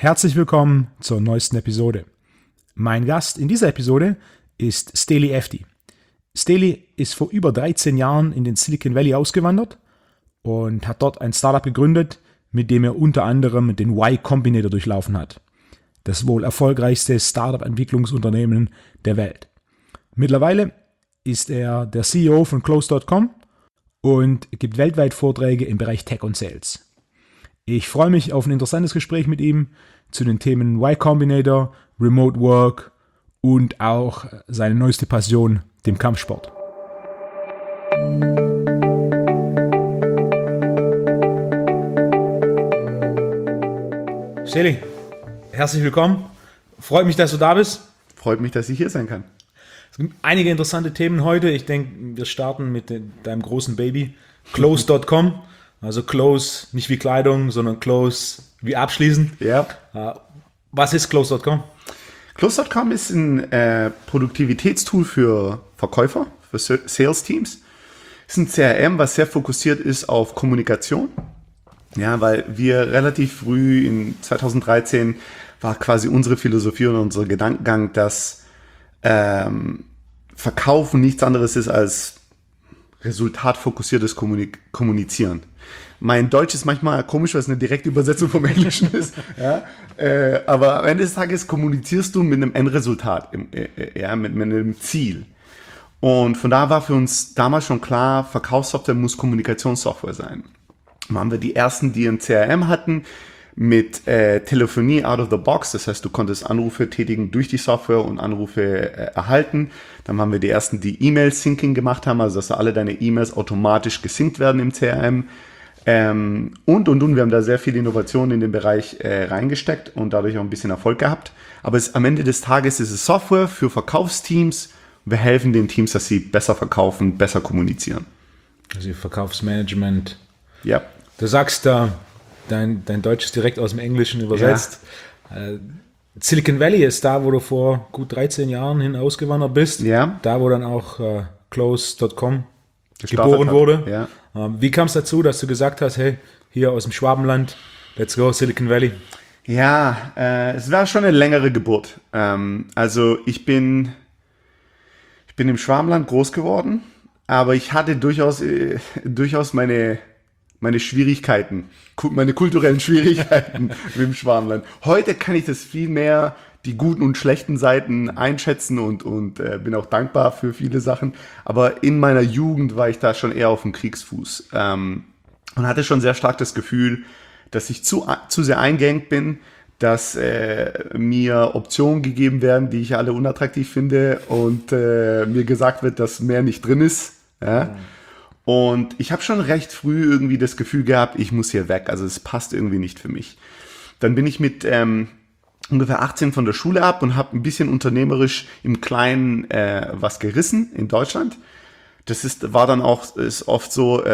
Herzlich willkommen zur neuesten Episode. Mein Gast in dieser Episode ist Steli Efti. Steli ist vor über 13 Jahren in den Silicon Valley ausgewandert und hat dort ein Startup gegründet, mit dem er unter anderem den Y Combinator durchlaufen hat. Das wohl erfolgreichste Startup-Entwicklungsunternehmen der Welt. Mittlerweile ist er der CEO von Close.com und gibt weltweit Vorträge im Bereich Tech und Sales. Ich freue mich auf ein interessantes Gespräch mit ihm zu den Themen Y Combinator, Remote Work und auch seine neueste Passion, dem Kampfsport. Steli, herzlich willkommen. Freut mich, dass du da bist. Freut mich, dass ich hier sein kann. Es gibt einige interessante Themen heute. Ich denke, wir starten mit deinem großen Baby, Close.com. Also Close nicht wie Kleidung, sondern Close wie abschließen. Ja. Was ist Close.com? Close.com ist ein Produktivitätstool für Verkäufer, für Sales-Teams. Es ist ein CRM, was sehr fokussiert ist auf Kommunikation. Ja, weil wir relativ früh in 2013 war quasi unsere Philosophie und unser Gedankengang, dass Verkaufen nichts anderes ist als resultatfokussiertes Kommunizieren. Mein Deutsch ist manchmal komisch, weil es eine direkte Übersetzung vom Englischen ist. Ja? Aber am Ende des Tages kommunizierst du mit einem Endresultat, mit einem Ziel. Und von da war für uns damals schon klar, Verkaufssoftware muss Kommunikationssoftware sein. Dann waren wir die ersten, die ein CRM hatten mit Telefonie out of the box. Das heißt, du konntest Anrufe tätigen durch die Software und Anrufe erhalten. Dann waren wir die ersten, die E-Mail-Syncing gemacht haben, also dass alle deine E-Mails automatisch gesynkt werden im CRM. Und. Wir haben da sehr viel Innovation in den Bereich reingesteckt und dadurch auch ein bisschen Erfolg gehabt. Aber am Ende des Tages ist es Software für Verkaufsteams. Wir helfen den Teams, dass sie besser verkaufen, besser kommunizieren. Also Verkaufsmanagement. Ja. Du sagst, dein Deutsch ist direkt aus dem Englischen übersetzt. Ja. Silicon Valley ist da, wo du vor gut 13 Jahren hin ausgewandert bist. Ja. Da, wo dann auch Close.com geboren wurde. Ja. Wie kam es dazu, dass du gesagt hast, hey, hier aus dem Schwabenland, let's go, Silicon Valley? Ja, es war schon eine längere Geburt. Also ich bin im Schwabenland groß geworden, aber ich hatte durchaus meine Schwierigkeiten, meine kulturellen Schwierigkeiten mit dem Schwabenland. Heute kann ich das viel mehr, die guten und schlechten Seiten einschätzen und bin auch dankbar für viele Sachen. Aber in meiner Jugend war ich da schon eher auf dem Kriegsfuß und hatte schon sehr stark das Gefühl, dass ich zu sehr eingeengt bin, dass mir Optionen gegeben werden, die ich alle unattraktiv finde und mir gesagt wird, dass mehr nicht drin ist. Ja? Und ich habe schon recht früh irgendwie das Gefühl gehabt, ich muss hier weg. Also es passt irgendwie nicht für mich. Dann bin ich mit ungefähr 18 von der Schule ab und habe ein bisschen unternehmerisch im Kleinen was gerissen in Deutschland. War dann auch ist oft so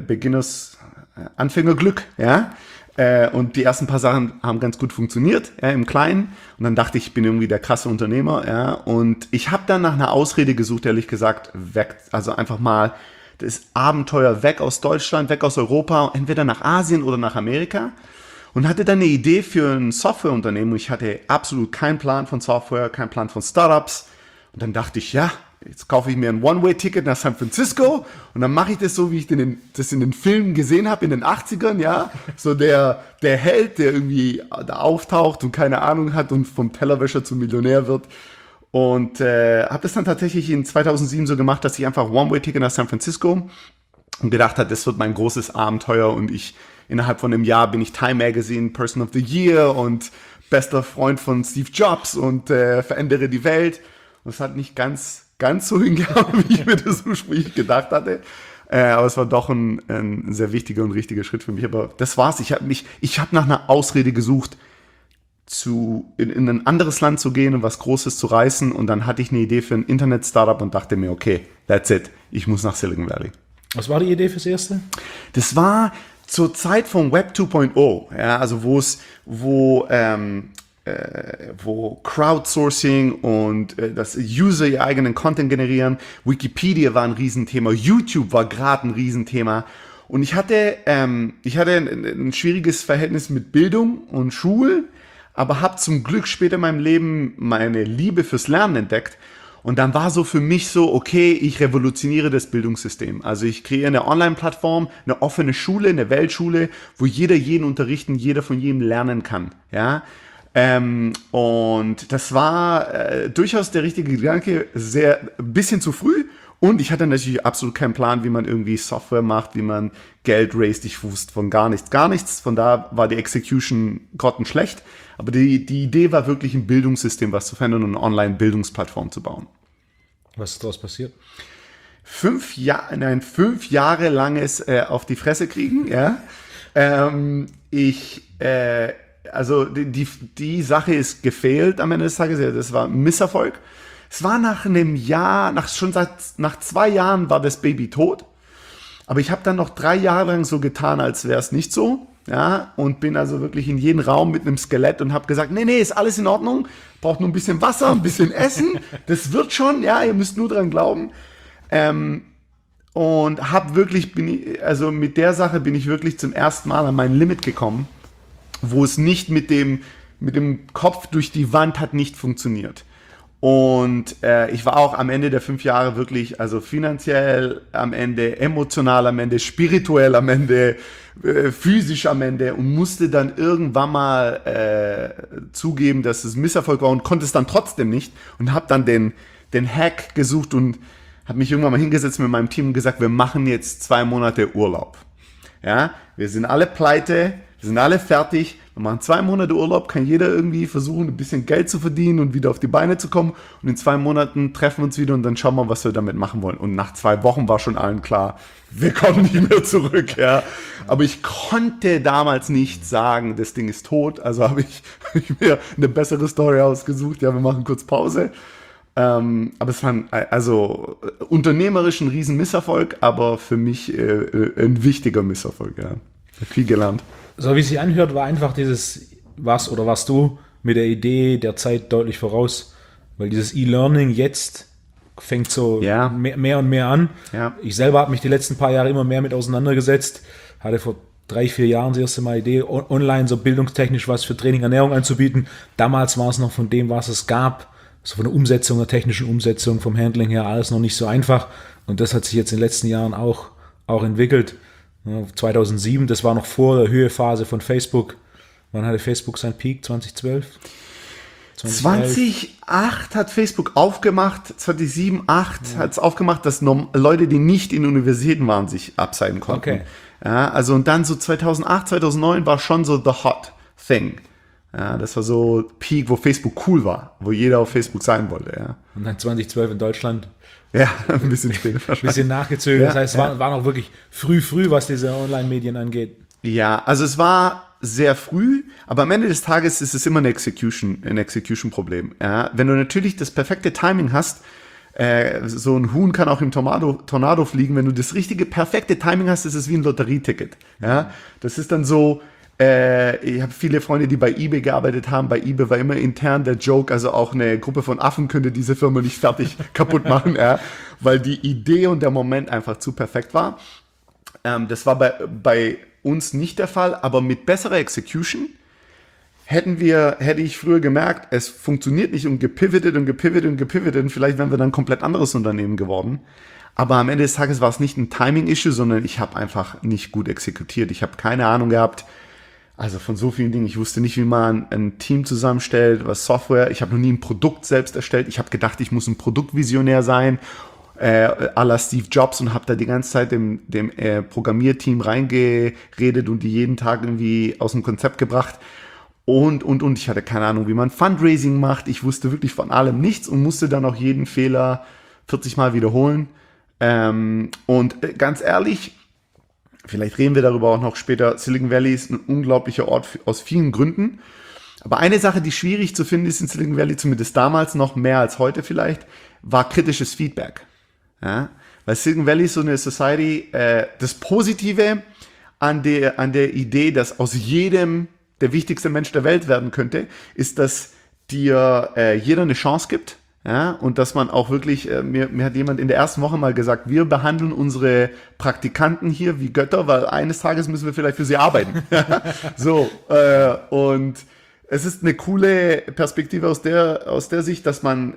Anfängerglück, ja. Und die ersten paar Sachen haben ganz gut funktioniert, ja, im Kleinen. Und dann dachte ich bin irgendwie der krasse Unternehmer, ja. Und ich habe dann nach einer Ausrede gesucht, ehrlich gesagt, weg. Also einfach mal das Abenteuer weg aus Deutschland, weg aus Europa, entweder nach Asien oder nach Amerika. Und hatte dann eine Idee für ein Softwareunternehmen. Und ich hatte absolut keinen Plan von Software, keinen Plan von Startups. Und dann dachte ich, ja, jetzt kaufe ich mir ein One-Way-Ticket nach San Francisco und dann mache ich das so, wie ich das in den Filmen gesehen habe, in den 80ern, ja. So der Held, der irgendwie da auftaucht und keine Ahnung hat und vom Tellerwäscher zum Millionär wird. Und habe das dann tatsächlich in 2007 so gemacht, dass ich einfach One-Way-Ticket nach San Francisco und gedacht habe, das wird mein großes Abenteuer und innerhalb von einem Jahr bin ich Time Magazine Person of the Year und bester Freund von Steve Jobs und verändere die Welt. Und es hat nicht ganz so hingehauen, wie ich mir das ursprünglich gedacht hatte. Aber es war doch ein sehr wichtiger und richtiger Schritt für mich. Aber das war's. Ich habe nach einer Ausrede gesucht, in ein anderes Land zu gehen und was Großes zu reißen. Und dann hatte ich eine Idee für ein Internet-Startup und dachte mir, okay, that's it. Ich muss nach Silicon Valley. Was war die Idee fürs Erste? Das war zur Zeit von Web 2.0, ja, also wo Crowdsourcing und dass User ihr eigenen Content generieren. Wikipedia war ein Riesenthema, YouTube war gerade ein Riesenthema. Und ich hatte ein schwieriges Verhältnis mit Bildung und Schule, aber habe zum Glück später in meinem Leben meine Liebe fürs Lernen entdeckt. Und dann war so für mich so, okay, ich revolutioniere das Bildungssystem. Also ich kreiere eine Online-Plattform, eine offene Schule, eine Weltschule, wo jeder jeden unterrichten, jeder von jedem lernen kann. Ja. Und das war durchaus der richtige Gedanke, ein bisschen zu früh. Und ich hatte natürlich absolut keinen Plan, wie man irgendwie Software macht, wie man Geld raised. Ich wusste von gar nichts. Von da war die Execution grottenschlecht. Aber die Idee war wirklich, ein Bildungssystem was zu verändern und eine Online-Bildungsplattform zu bauen. Was ist daraus passiert? 5 Jahre langes auf die Fresse kriegen, ja. Also die Sache ist gefehlt am Ende des Tages. Ja, das war ein Misserfolg. Es war nach einem Jahr, nach 2 Jahren war das Baby tot. Aber ich habe dann noch 3 Jahre lang so getan, als wäre es nicht so. Ja, und bin also wirklich in jeden Raum mit einem Skelett und habe gesagt, nee, ist alles in Ordnung. Braucht nur ein bisschen Wasser, ein bisschen Essen. Das wird schon, ja, ihr müsst nur dran glauben. Und habe wirklich, mit der Sache bin ich wirklich zum ersten Mal an mein Limit gekommen, wo es nicht mit dem Kopf durch die Wand hat nicht funktioniert. Und ich war auch am Ende der 5 Jahre wirklich, also finanziell am Ende, emotional am Ende, spirituell am Ende, physisch am Ende und musste dann irgendwann mal zugeben, dass es ein Misserfolg war und konnte es dann trotzdem nicht und habe dann den Hack gesucht und habe mich irgendwann mal hingesetzt mit meinem Team und gesagt, wir machen jetzt 2 Monate Urlaub. Ja, wir sind alle pleite, wir sind alle fertig. Wir machen 2 Monate Urlaub, kann jeder irgendwie versuchen, ein bisschen Geld zu verdienen und wieder auf die Beine zu kommen. Und in 2 Monaten treffen wir uns wieder und dann schauen wir, was wir damit machen wollen. Und nach 2 Wochen war schon allen klar, wir kommen nicht mehr zurück. Ja. Aber ich konnte damals nicht sagen, das Ding ist tot. Also habe ich mir eine bessere Story ausgesucht. Ja, wir machen kurz Pause. Aber es war unternehmerisch ein riesen Misserfolg, aber für mich ein wichtiger Misserfolg. Ja. Ich habe viel gelernt. So wie es sich anhört, war einfach warst du mit der Idee der Zeit deutlich voraus, weil dieses E-Learning jetzt fängt so mehr und mehr an. Ja. Ich selber habe mich die letzten paar Jahre immer mehr mit auseinandergesetzt, hatte vor 3-4 Jahren das erste Mal Idee, online so bildungstechnisch was für Training, Ernährung anzubieten. Damals war es noch von dem, was es gab, so von der Umsetzung, der technischen Umsetzung, vom Handling her, alles noch nicht so einfach. Und das hat sich jetzt in den letzten Jahren auch entwickelt. 2007, das war noch vor der Höhephase von Facebook. Wann hatte Facebook seinen Peak? 2012? 2008 hat Facebook aufgemacht, 2007, 2008 hat es aufgemacht, dass Leute, die nicht in Universitäten waren, sich abseiten konnten. Okay. Ja, also und dann so 2008, 2009 war schon so the hot thing. Ja, das war so Peak, wo Facebook cool war, wo jeder auf Facebook sein wollte. Ja. Und dann 2012 in Deutschland. Ja, ein bisschen später. Ein bisschen nachgezögert. Ja, das heißt, es war noch wirklich früh, was diese Online-Medien angeht. Ja, also es war sehr früh, aber am Ende des Tages ist es immer ein Execution-Problem. Ja, wenn du natürlich das perfekte Timing hast, so ein Huhn kann auch im Tornado fliegen, wenn du das perfekte Timing hast, ist es wie ein Lotterieticket. Ja, das ist dann so, ich habe viele Freunde, die bei eBay gearbeitet haben. Bei eBay war immer intern der Joke, also auch eine Gruppe von Affen könnte diese Firma nicht fertig kaputt machen, ja, weil die Idee und der Moment einfach zu perfekt war. Das war bei uns nicht der Fall, aber mit besserer Execution hätte ich früher gemerkt, es funktioniert nicht und gepivotet und vielleicht wären wir dann ein komplett anderes Unternehmen geworden. Aber am Ende des Tages war es nicht ein Timing-Issue, sondern ich habe einfach nicht gut exekutiert. Ich habe keine Ahnung gehabt, also von so vielen Dingen. Ich wusste nicht, wie man ein Team zusammenstellt, was Software. Ich habe noch nie ein Produkt selbst erstellt. Ich habe gedacht, ich muss ein Produktvisionär sein, à la Steve Jobs, und habe da die ganze Zeit dem Programmierteam reingeredet und die jeden Tag irgendwie aus dem Konzept gebracht. Und ich hatte keine Ahnung, wie man Fundraising macht. Ich wusste wirklich von allem nichts und musste dann auch jeden Fehler 40 Mal wiederholen. Und ganz ehrlich, vielleicht reden wir darüber auch noch später, Silicon Valley ist ein unglaublicher Ort aus vielen Gründen. Aber eine Sache, die schwierig zu finden ist in Silicon Valley, zumindest damals noch mehr als heute vielleicht, war kritisches Feedback. Ja? Weil Silicon Valley ist so eine Society, das Positive an der Idee, dass aus jedem der wichtigste Mensch der Welt werden könnte, ist, dass dir jeder eine Chance gibt. Ja, und dass man auch wirklich, mir hat jemand in der ersten Woche mal gesagt, wir behandeln unsere Praktikanten hier wie Götter, weil eines Tages müssen wir vielleicht für sie arbeiten. So, und es ist eine coole Perspektive aus der Sicht, dass man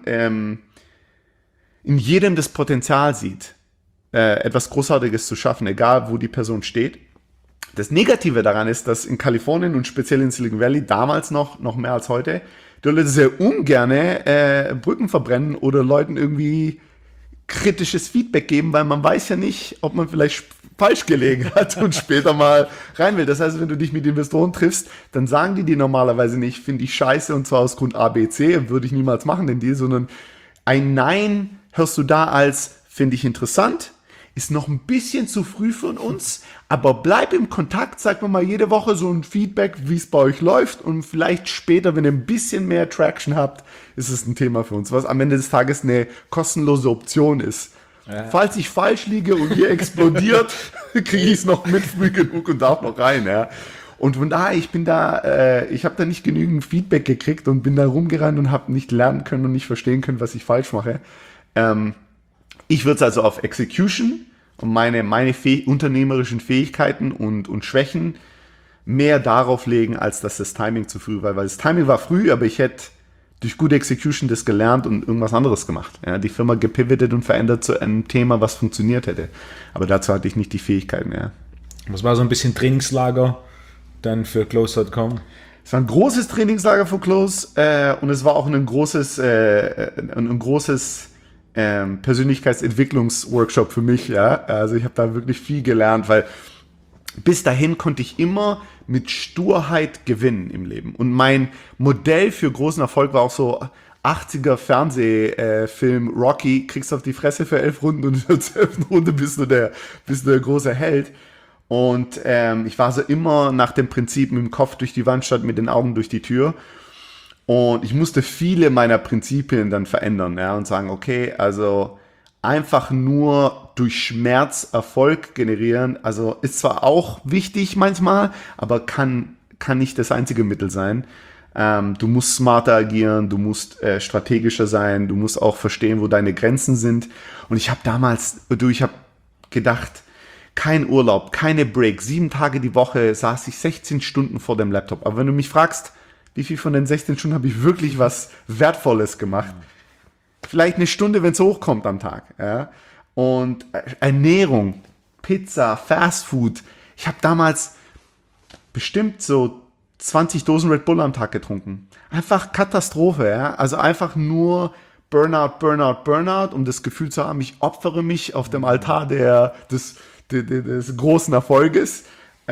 in jedem das Potenzial sieht, etwas Großartiges zu schaffen, egal wo die Person steht. Das Negative daran ist, dass in Kalifornien und speziell in Silicon Valley damals noch mehr als heute, die Leute sehr ungerne Brücken verbrennen oder Leuten irgendwie kritisches Feedback geben, weil man weiß ja nicht, ob man vielleicht falsch gelegen hat und später mal rein will. Das heißt, wenn du dich mit Investoren triffst, dann sagen die dir normalerweise nicht, finde ich scheiße und zwar aus Grund A, B, C, würde ich niemals machen den Deal, sondern ein Nein hörst du da als, finde ich interessant, ist noch ein bisschen zu früh für uns, aber bleib im Kontakt, sag mir mal jede Woche so ein Feedback, wie es bei euch läuft und vielleicht später, wenn ihr ein bisschen mehr Traction habt, ist es ein Thema für uns, was am Ende des Tages eine kostenlose Option ist. Ja. Falls ich falsch liege und ihr explodiert, kriege ich es noch mit früh genug und darf noch rein. Ja. Und von daher, ich habe da nicht genügend Feedback gekriegt und bin da rumgerannt und habe nicht lernen können und nicht verstehen können, was ich falsch mache. Ich würde es also auf Execution und meine unternehmerischen Fähigkeiten und Schwächen mehr darauf legen, als dass das Timing zu früh war. Weil das Timing war früh, aber ich hätte durch gute Execution das gelernt und irgendwas anderes gemacht. Ja, die Firma gepivotet und verändert zu einem Thema, was funktioniert hätte. Aber dazu hatte ich nicht die Fähigkeiten. Ja. Das war so ein bisschen Trainingslager dann für Close.com. Es war ein großes Trainingslager für Close und es war auch ein großes Persönlichkeitsentwicklungsworkshop für mich, ja. Also ich habe da wirklich viel gelernt, weil bis dahin konnte ich immer mit Sturheit gewinnen im Leben. Und mein Modell für großen Erfolg war auch so 80er Fernsehfilm Rocky, kriegst auf die Fresse für 11 Runden und in der 12. Runde bist du der große Held. Und ich war so immer nach dem Prinzip mit dem Kopf durch die Wand statt mit den Augen durch die Tür. Und ich musste viele meiner Prinzipien dann verändern, ja, und sagen, okay, also einfach nur durch Schmerz Erfolg generieren, also ist zwar auch wichtig manchmal, aber kann nicht das einzige Mittel sein. Du musst smarter agieren, du musst strategischer sein, du musst auch verstehen, wo deine Grenzen sind. Und ich habe gedacht, kein Urlaub, keine Break, 7 Tage die Woche saß ich 16 Stunden vor dem Laptop. Aber wenn du mich fragst, wie viel von den 16 Stunden habe ich wirklich was Wertvolles gemacht? Vielleicht eine Stunde, wenn es hochkommt am Tag. Ja? Und Ernährung, Pizza, Fast Food. Ich habe damals bestimmt so 20 Dosen Red Bull am Tag getrunken. Einfach Katastrophe. Ja? Also einfach nur Burnout, Burnout, Burnout, um das Gefühl zu haben, ich opfere mich auf dem Altar des großen Erfolges,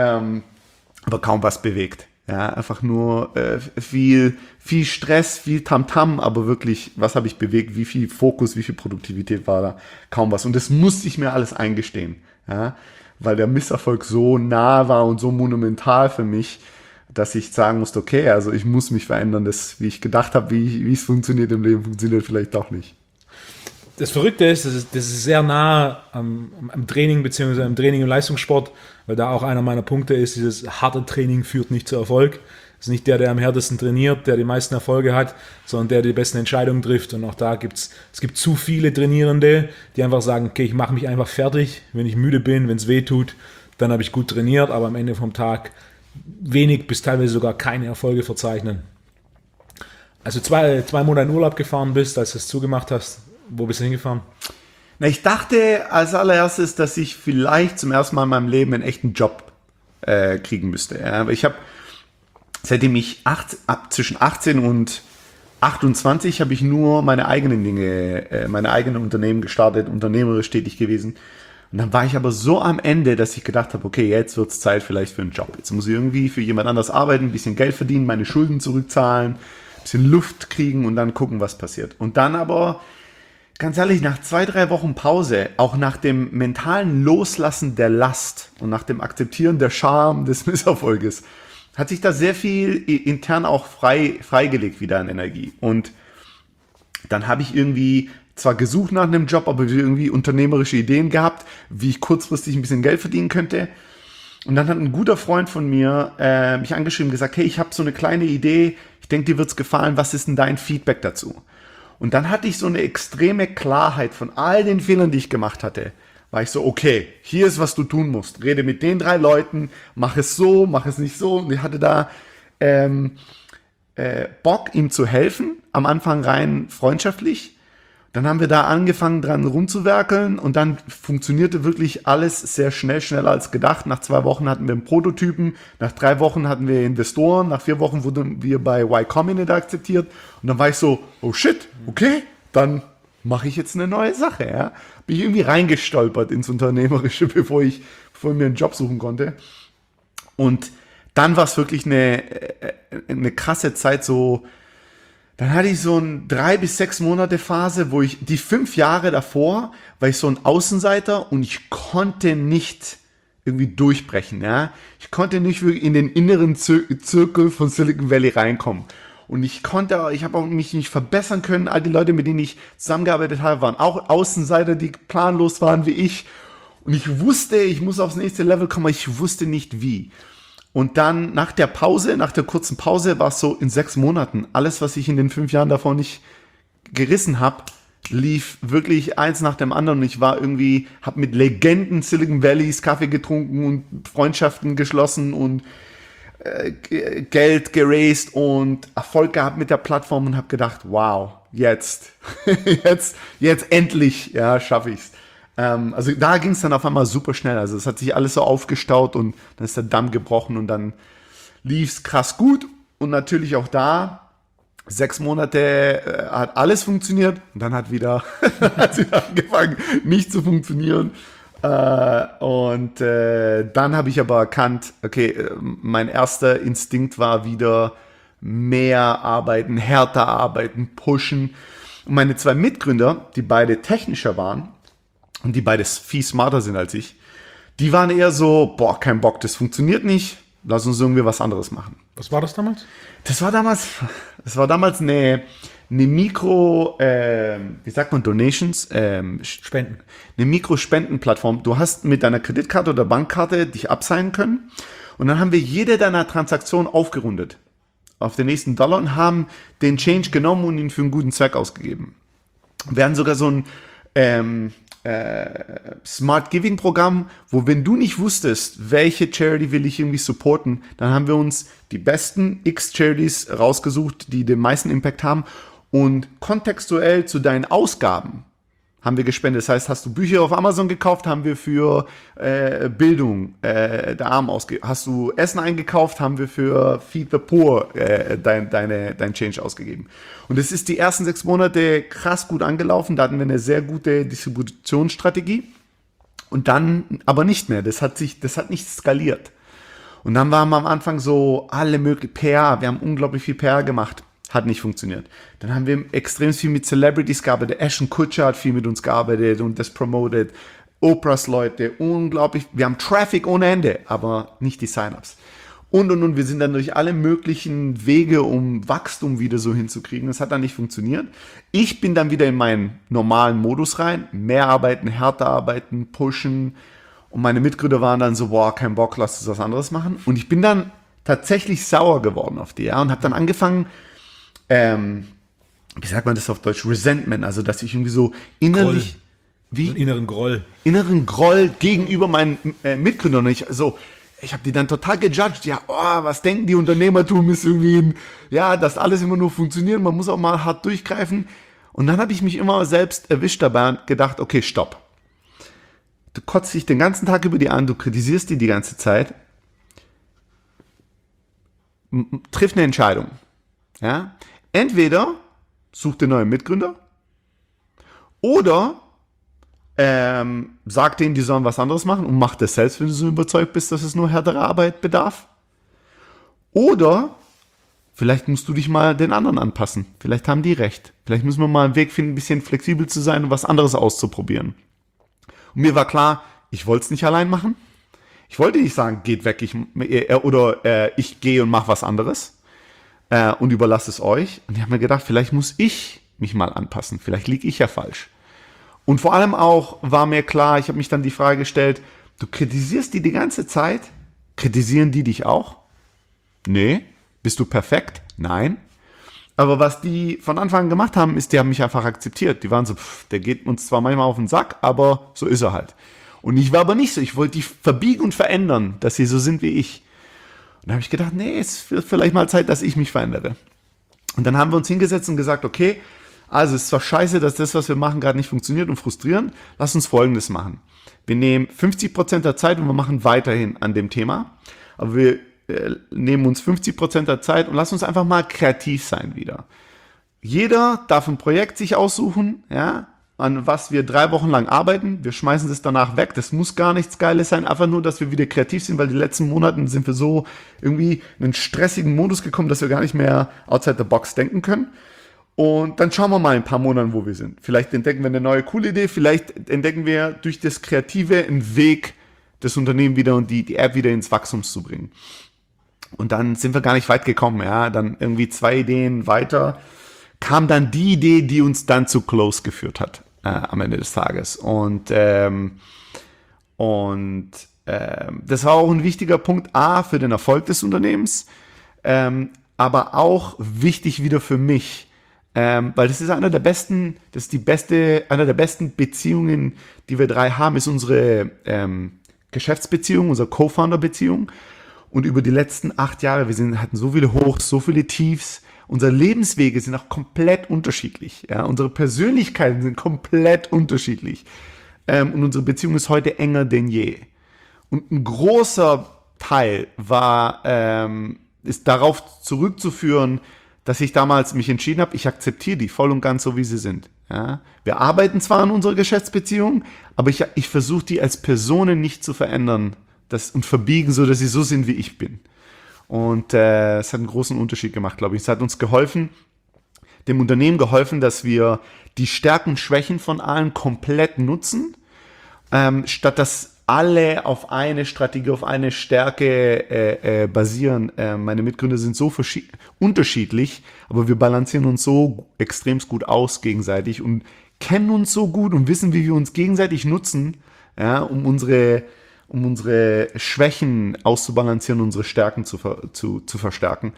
aber kaum was bewegt. Ja, einfach nur viel Stress, viel Tamtam, aber wirklich, was habe ich bewegt, wie viel Fokus, wie viel Produktivität war da, kaum was. Und das musste ich mir alles eingestehen, ja, weil der Misserfolg so nah war und so monumental für mich, dass ich sagen musste, okay, also ich muss mich verändern, das, wie ich gedacht habe, wie es funktioniert im Leben, funktioniert vielleicht doch nicht. Das Verrückte ist, das ist sehr nah am Training, beziehungsweise am Training im Leistungssport, weil da auch einer meiner Punkte ist, dieses harte Training führt nicht zu Erfolg. Das ist nicht der am härtesten trainiert, der die meisten Erfolge hat, sondern der die besten Entscheidungen trifft. Und auch da es gibt zu viele Trainierende, die einfach sagen, okay, ich mache mich einfach fertig, wenn ich müde bin, wenn es weh tut, dann habe ich gut trainiert, aber am Ende vom Tag wenig bis teilweise sogar keine Erfolge verzeichnen. Also zwei Monate in Urlaub gefahren bist, als du es zugemacht hast. Wo bist du hingefahren? Na, ich dachte als allererstes, dass ich vielleicht zum ersten Mal in meinem Leben einen echten Job kriegen müsste. Ja. Ich habe, seitdem ich zwischen 18 und 28 habe ich nur meine eigenen Dinge, meine eigenen Unternehmen gestartet, unternehmerisch tätig gewesen. Und dann war ich aber so am Ende, dass ich gedacht habe, okay, jetzt wird es Zeit vielleicht für einen Job. Jetzt muss ich irgendwie für jemand anders arbeiten, ein bisschen Geld verdienen, meine Schulden zurückzahlen, ein bisschen Luft kriegen und dann gucken, was passiert. Und dann aber ganz ehrlich, nach 2-3 Wochen Pause, auch nach dem mentalen Loslassen der Last und nach dem Akzeptieren der Scham des Misserfolges, hat sich da sehr viel intern auch freigelegt wieder an Energie. Und dann habe ich irgendwie zwar gesucht nach einem Job, aber irgendwie unternehmerische Ideen gehabt, wie ich kurzfristig ein bisschen Geld verdienen könnte. Und dann hat ein guter Freund von mir mich angeschrieben und gesagt, hey, ich habe so eine kleine Idee, ich denke, dir wird's gefallen, was ist denn dein Feedback dazu? Und dann hatte ich so eine extreme Klarheit von all den Fehlern, die ich gemacht hatte. War ich so, okay, hier ist, was du tun musst. Rede mit den 3 Leuten, mach es so, mach es nicht so. Und ich hatte da Bock, ihm zu helfen, am Anfang rein freundschaftlich. Dann haben wir da angefangen, dran rumzuwerkeln und dann funktionierte wirklich alles sehr schnell, schneller als gedacht. Nach 2 Wochen hatten wir einen Prototypen, nach 3 Wochen hatten wir Investoren, nach 4 Wochen wurden wir bei Y Combinator akzeptiert und dann war ich so, oh shit, okay, dann mache ich jetzt eine neue Sache. Ja? Bin ich irgendwie reingestolpert ins Unternehmerische, bevor ich mir einen Job suchen konnte. Und dann war es wirklich eine krasse Zeit, so. Dann hatte ich so eine 3 bis 6 Monate Phase, wo ich die 5 Jahre davor war ich so ein Außenseiter und ich konnte nicht irgendwie durchbrechen. Ja? Ich konnte nicht wirklich in den inneren Zirkel von Silicon Valley reinkommen. Und ich habe auch mich nicht verbessern können. All die Leute, mit denen ich zusammengearbeitet habe, waren auch Außenseiter, die planlos waren wie ich. Und ich wusste, ich muss aufs nächste Level kommen, aber ich wusste nicht wie. Und dann nach der kurzen Pause, war es so in 6 Monaten. Alles, was ich in den 5 Jahren davor nicht gerissen habe, lief wirklich eins nach dem anderen. Und ich habe mit Legenden Silicon Valleys Kaffee getrunken und Freundschaften geschlossen und Geld geraced und Erfolg gehabt mit der Plattform und habe gedacht, wow, jetzt endlich, ja, schaffe ich's. Also da ging es dann auf einmal super schnell. Also es hat sich alles so aufgestaut und dann ist der Damm gebrochen und dann lief's krass gut. Und natürlich auch da, 6 Monate hat alles funktioniert und dann hat wieder angefangen, nicht zu funktionieren. Dann habe ich aber erkannt, okay, mein erster Instinkt war wieder mehr arbeiten, härter arbeiten, pushen. Und meine 2 Mitgründer, die beide technischer waren, und die beide viel smarter sind als ich, die waren eher so, kein Bock, das funktioniert nicht, lass uns irgendwie was anderes machen. Was war das damals? Das war damals eine Mikro, wie sagt man, Donations? Spenden. Eine Mikrospendenplattform. Du hast mit deiner Kreditkarte oder Bankkarte dich abseilen können und dann haben wir jede deiner Transaktionen aufgerundet auf den nächsten Dollar und haben den Change genommen und ihn für einen guten Zweck ausgegeben. Wir hatten sogar so ein Smart Giving Programm, wo wenn du nicht wusstest, welche Charity will ich irgendwie supporten, dann haben wir uns die besten X Charities rausgesucht, die den meisten Impact haben und kontextuell zu deinen Ausgaben haben wir gespendet. Das heißt, hast du Bücher auf Amazon gekauft, haben wir für Bildung der Armen ausgegeben. Hast du Essen eingekauft, haben wir für Feed the Poor dein Change ausgegeben. Und es ist die ersten 6 Monate krass gut angelaufen. Da hatten wir eine sehr gute Distributionsstrategie. Und dann aber nicht mehr. Das hat nicht skaliert. Und dann waren wir am Anfang so alle möglichen PR. Wir haben unglaublich viel PR gemacht. Hat nicht funktioniert. Dann haben wir extrem viel mit Celebrities gearbeitet. Ashton Kutcher hat viel mit uns gearbeitet und das promoted. Oprahs Leute, unglaublich. Wir haben Traffic ohne Ende, aber nicht die Sign-ups. Und. Wir sind dann durch alle möglichen Wege, um Wachstum wieder so hinzukriegen. Das hat dann nicht funktioniert. Ich bin dann wieder in meinen normalen Modus rein. Mehr arbeiten, härter arbeiten, pushen. Und meine Mitgründer waren dann so, kein Bock, lass uns was anderes machen. Und ich bin dann tatsächlich sauer geworden auf die, ja, und habe dann angefangen, wie sagt man das auf Deutsch? Resentment, also dass ich irgendwie so innerlich, Groll. Inneren Groll. Inneren Groll gegenüber meinen Mitgründern. Und ich habe die dann total gejudged. Ja, was denken die, Unternehmertum ist irgendwie, dass alles immer nur funktioniert. Man muss auch mal hart durchgreifen. Und dann habe ich mich immer selbst erwischt dabei und gedacht, okay, stopp. Du kotzt dich den ganzen Tag über die an, du kritisierst die ganze Zeit. Triff eine Entscheidung. Ja? Entweder such dir neue Mitgründer oder sag denen, die sollen was anderes machen und mach das selbst, wenn du so überzeugt bist, dass es nur härtere Arbeit bedarf. Oder vielleicht musst du dich mal den anderen anpassen. Vielleicht haben die recht. Vielleicht müssen wir mal einen Weg finden, ein bisschen flexibel zu sein und was anderes auszuprobieren. Und mir war klar, ich wollte es nicht allein machen. Ich wollte nicht sagen, geht weg, ich gehe und mache was anderes. Und überlasse es euch. Und ich habe mir gedacht, vielleicht muss ich mich mal anpassen. Vielleicht liege ich ja falsch. Und vor allem auch war mir klar, ich habe mich dann die Frage gestellt, du kritisierst die ganze Zeit? Kritisieren die dich auch? Nee. Bist du perfekt? Nein. Aber was die von Anfang an gemacht haben, ist, die haben mich einfach akzeptiert. Die waren so, der geht uns zwar manchmal auf den Sack, aber so ist er halt. Und ich war aber nicht so. Ich wollte die verbiegen und verändern, dass sie so sind wie ich. Und da habe ich gedacht, nee, es wird vielleicht mal Zeit, dass ich mich verändere. Und dann haben wir uns hingesetzt und gesagt, okay, also es ist zwar scheiße, dass das, was wir machen, gerade nicht funktioniert und frustrierend, lass uns Folgendes machen. Wir nehmen 50% der Zeit und wir machen weiterhin an dem Thema, aber wir nehmen uns 50% der Zeit und lass uns einfach mal kreativ sein wieder. Jeder darf ein Projekt sich aussuchen, ja, an was wir 3 Wochen lang arbeiten. Wir schmeißen es danach weg. Das muss gar nichts Geiles sein. Einfach nur, dass wir wieder kreativ sind, weil die letzten Monaten sind wir so irgendwie in einen stressigen Modus gekommen, dass wir gar nicht mehr outside the box denken können. Und dann schauen wir mal in ein paar Monaten, wo wir sind. Vielleicht entdecken wir eine neue, coole Idee. Vielleicht entdecken wir durch das Kreative einen Weg, das Unternehmen wieder und die App wieder ins Wachstum zu bringen. Und dann sind wir gar nicht weit gekommen. Ja, dann irgendwie 2 Ideen weiter kam dann die Idee, die uns dann zu Close geführt hat am Ende des Tages. Und das war auch ein wichtiger Punkt, für den Erfolg des Unternehmens, aber auch wichtig wieder für mich, weil das ist einer der besten Beziehungen, die wir 3 haben, ist unsere Geschäftsbeziehung, unsere Co-Founder-Beziehung. Und über die letzten 8 Jahre, hatten so viele Hochs, so viele Tiefs. Unsere Lebenswege sind auch komplett unterschiedlich. Ja? Unsere Persönlichkeiten sind komplett unterschiedlich. Und unsere Beziehung ist heute enger denn je. Und ein großer Teil ist darauf zurückzuführen, dass ich damals mich entschieden habe, ich akzeptiere die voll und ganz so, wie sie sind. Ja? Wir arbeiten zwar an unserer Geschäftsbeziehung, aber ich versuche die als Personen nicht zu verändern und verbiegen, so dass sie so sind, wie ich bin. Und es hat einen großen Unterschied gemacht, glaube ich. Es hat uns geholfen, dem Unternehmen geholfen, dass wir die Stärken und Schwächen von allen komplett nutzen, statt dass alle auf eine Strategie, auf eine Stärke basieren. Meine Mitgründer sind so unterschiedlich, aber wir balancieren uns so extrem gut aus gegenseitig und kennen uns so gut und wissen, wie wir uns gegenseitig nutzen, ja, um unsere Schwächen auszubalancieren, unsere Stärken zu verstärken.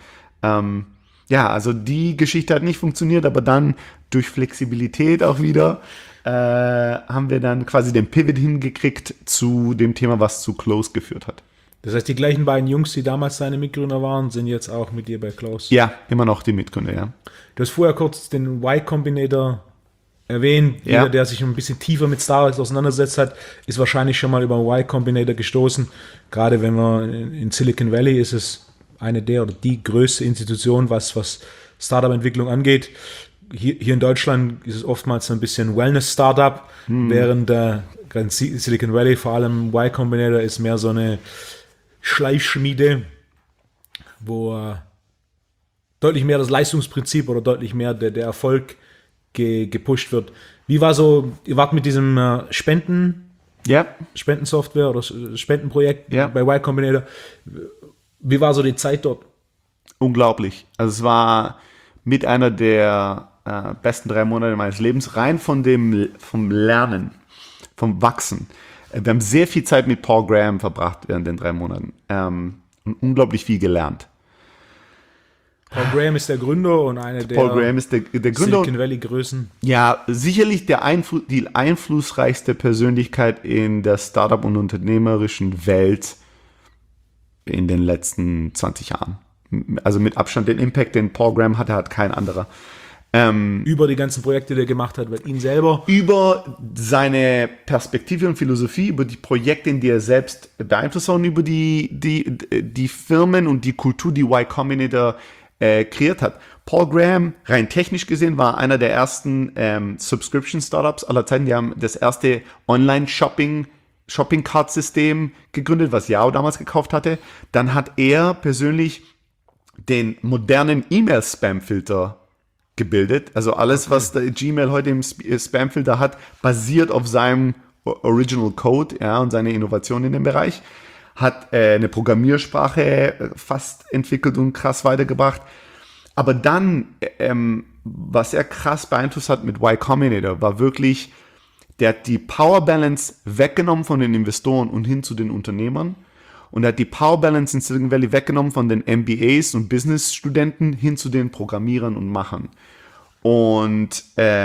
Also die Geschichte hat nicht funktioniert, aber dann durch Flexibilität auch wieder haben wir dann quasi den Pivot hingekriegt zu dem Thema, was zu Close geführt hat. Das heißt, die gleichen beiden Jungs, die damals deine Mitgründer waren, sind jetzt auch mit dir bei Close? Ja, immer noch die Mitgründer, ja. Du hast vorher kurz den Y Combinator erwähnt. Ja. Jeder, der sich ein bisschen tiefer mit Starbucks auseinandergesetzt hat, ist wahrscheinlich schon mal über Y Combinator gestoßen. Gerade wenn man in Silicon Valley ist es eine der oder die größte Institution, was Startup-Entwicklung angeht. Hier in Deutschland ist es oftmals so ein bisschen Wellness-Startup, während Silicon Valley, vor allem Y Combinator, ist mehr so eine Schleifschmiede, wo deutlich mehr das Leistungsprinzip oder deutlich mehr der Erfolg gepusht wird. Wie war so, ihr wart mit diesem Spendensoftware oder Spendenprojekt bei Y Combinator, wie war so die Zeit dort? Unglaublich. Also es war mit einer der besten 3 Monate meines Lebens, rein vom Lernen, vom Wachsen. Wir haben sehr viel Zeit mit Paul Graham verbracht während den 3 Monaten und unglaublich viel gelernt. Paul Graham ist der Gründer und eine der Paul Graham ist der Gründer. Silicon Valley Größen. Ja, sicherlich die einflussreichste Persönlichkeit in der Startup- und unternehmerischen Welt in den letzten 20 Jahren. Also mit Abstand den Impact, den Paul Graham hatte, hat kein anderer. Über die ganzen Projekte, die er gemacht hat, weil ihn selber. Über seine Perspektive und Philosophie, über die Projekte, in die er selbst beeinflusst hat und über die Firmen und die Kultur, die Y Combinator kreiert hat. Paul Graham, rein technisch gesehen, war einer der ersten Subscription-Startups aller Zeiten. Die haben das erste Online-Shopping-Cart-System gegründet, was Yahoo damals gekauft hatte. Dann hat er persönlich den modernen E-Mail-Spam-Filter gebildet. Also alles, was der Gmail heute im Spam-Filter hat, basiert auf seinem Original Code, ja, und seine Innovation in dem Bereich. Hat eine Programmiersprache fast entwickelt und krass weitergebracht. Aber dann, was er krass beeinflusst hat mit Y Combinator, war wirklich, der hat die Power Balance weggenommen von den Investoren und hin zu den Unternehmern. Und er hat die Power Balance in Silicon Valley weggenommen von den MBAs und Business-Studenten hin zu den Programmierern und Machern. Und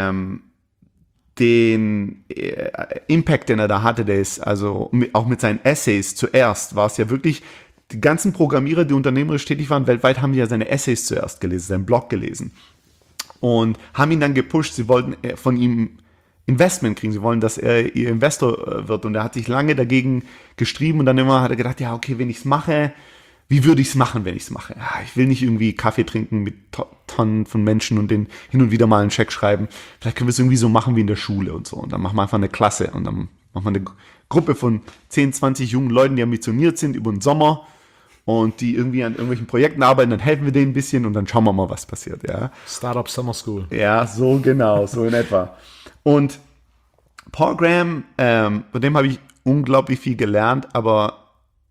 den Impact, den er da hatte, der ist also auch mit seinen Essays zuerst, war es ja wirklich die ganzen Programmierer, die unternehmerisch tätig waren weltweit, haben ja seine Essays zuerst gelesen, seinen Blog gelesen und haben ihn dann gepusht. Sie wollten von ihm Investment kriegen. Sie wollen, dass er ihr Investor wird. Und er hat sich lange dagegen gestrieben und dann immer hat er gedacht, ja, okay, wenn ich es mache, wie würde ich es machen, wenn ich es mache? Ja, ich will nicht irgendwie Kaffee trinken mit Tonnen von Menschen und den hin und wieder mal einen Scheck schreiben. Vielleicht können wir es irgendwie so machen wie in der Schule und so. Und dann machen wir einfach eine Klasse und dann machen wir eine Gruppe von 10, 20 jungen Leuten, die ambitioniert sind über den Sommer und die irgendwie an irgendwelchen Projekten arbeiten, dann helfen wir denen ein bisschen und dann schauen wir mal, was passiert. Ja. Startup Summer School. Ja, so genau, so in etwa. Und Paul Graham, von dem habe ich unglaublich viel gelernt, aber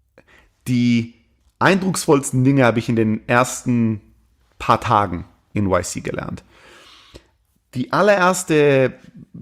die eindrucksvollsten Dinge habe ich in den ersten paar Tagen in YC gelernt. Der allererste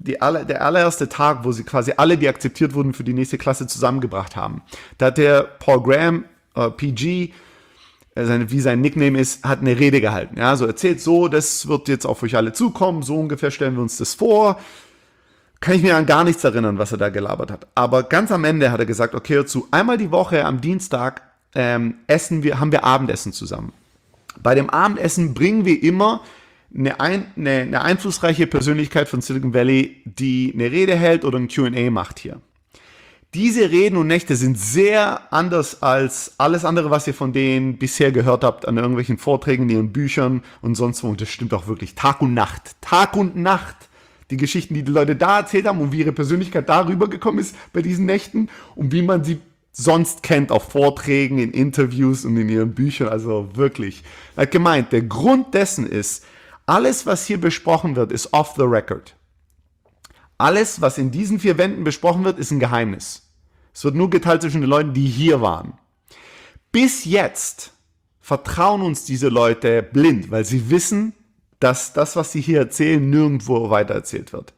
Tag, wo sie quasi alle, die akzeptiert wurden, für die nächste Klasse zusammengebracht haben. Da hat der Paul Graham, PG, wie sein Nickname ist, hat eine Rede gehalten. Ja, so erzählt so, das wird jetzt auf euch alle zukommen, so ungefähr stellen wir uns das vor. Kann ich mir an gar nichts erinnern, was er da gelabert hat. Aber ganz am Ende hat er gesagt, okay, dazu einmal die Woche am Dienstag haben wir Abendessen zusammen. Bei dem Abendessen bringen wir immer eine einflussreiche Persönlichkeit von Silicon Valley, die eine Rede hält oder ein Q&A macht hier. Diese Reden und Nächte sind sehr anders als alles andere, was ihr von denen bisher gehört habt an irgendwelchen Vorträgen, in ihren Büchern und sonst wo. Und das stimmt auch wirklich. Tag und Nacht. Tag und Nacht. Die Geschichten, die Leute da erzählt haben und wie ihre Persönlichkeit darüber gekommen ist bei diesen Nächten und wie man sie sonst kennt auf Vorträgen, in Interviews und in ihren Büchern. Also wirklich. Er hat gemeint, der Grund dessen ist, alles, was hier besprochen wird, ist off the record. Alles, was in diesen 4 Wänden besprochen wird, ist ein Geheimnis. Es wird nur geteilt zwischen den Leuten, die hier waren. Bis jetzt vertrauen uns diese Leute blind, weil sie wissen, dass das, was sie hier erzählen, nirgendwo weitererzählt wird.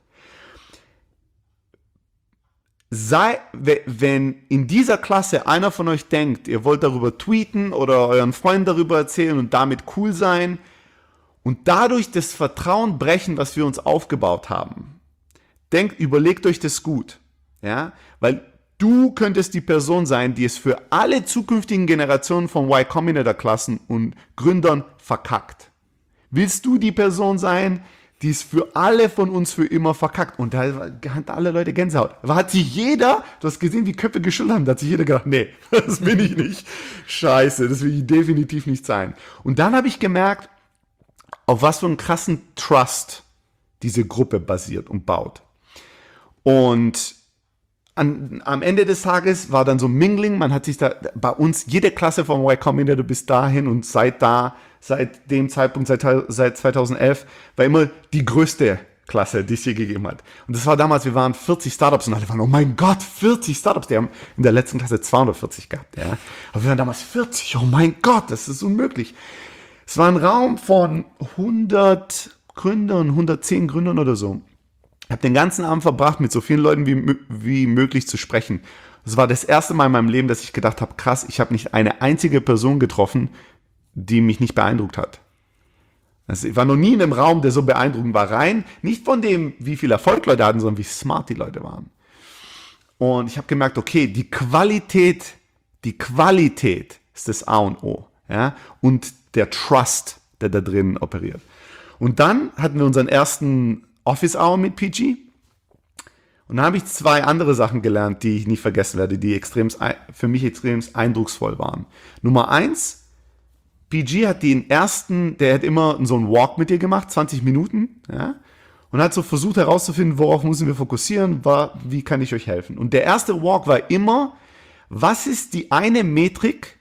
Wenn in dieser Klasse einer von euch denkt, ihr wollt darüber tweeten oder euren Freunden darüber erzählen und damit cool sein und dadurch das Vertrauen brechen, was wir uns aufgebaut haben, überlegt euch das gut, ja, weil du könntest die Person sein, die es für alle zukünftigen Generationen von Y Combinator-Klassen und Gründern verkackt. Willst du die Person sein, die es für alle von uns für immer verkackt? Und da hatten alle Leute Gänsehaut. Aber hat sich jeder, du hast gesehen, wie Köpfe geschüttelt haben, da hat sich jeder gedacht, nee, das bin ich nicht. Scheiße, das will ich definitiv nicht sein. Und dann habe ich gemerkt, auf was für einen krassen Trust diese Gruppe basiert und baut. Und am Ende des Tages war dann so Mingling, man hat sich da, bei uns, jede Klasse von Y Combinator bis dahin und seit dem Zeitpunkt, seit 2011, war immer die größte Klasse, die es je gegeben hat. Und das war damals, wir waren 40 Startups und alle waren, oh mein Gott, 40 Startups, die haben in der letzten Klasse 240 gehabt, ja. Aber wir waren damals 40, oh mein Gott, das ist unmöglich. Es war ein Raum von 100 Gründern, 110 Gründern oder so. Ich habe den ganzen Abend verbracht, mit so vielen Leuten wie möglich zu sprechen. Das war das erste Mal in meinem Leben, dass ich gedacht habe, krass, ich habe nicht eine einzige Person getroffen, die mich nicht beeindruckt hat. Also ich war noch nie in einem Raum, der so beeindruckend war. Rein nicht von dem, wie viel Erfolg Leute hatten, sondern wie smart die Leute waren. Und ich habe gemerkt, okay, die Qualität ist das A und O. Ja? Und der Trust, der da drin operiert. Und dann hatten wir unseren ersten Office Hour mit PG. Und dann habe ich 2 andere Sachen gelernt, die ich nie vergessen werde, die für mich extrem eindrucksvoll waren. Nummer 1, PG hat der hat immer so einen Walk mit dir gemacht, 20 Minuten, ja, und hat so versucht herauszufinden, worauf müssen wir fokussieren, wie kann ich euch helfen. Und der erste Walk war immer, was ist die eine Metrik,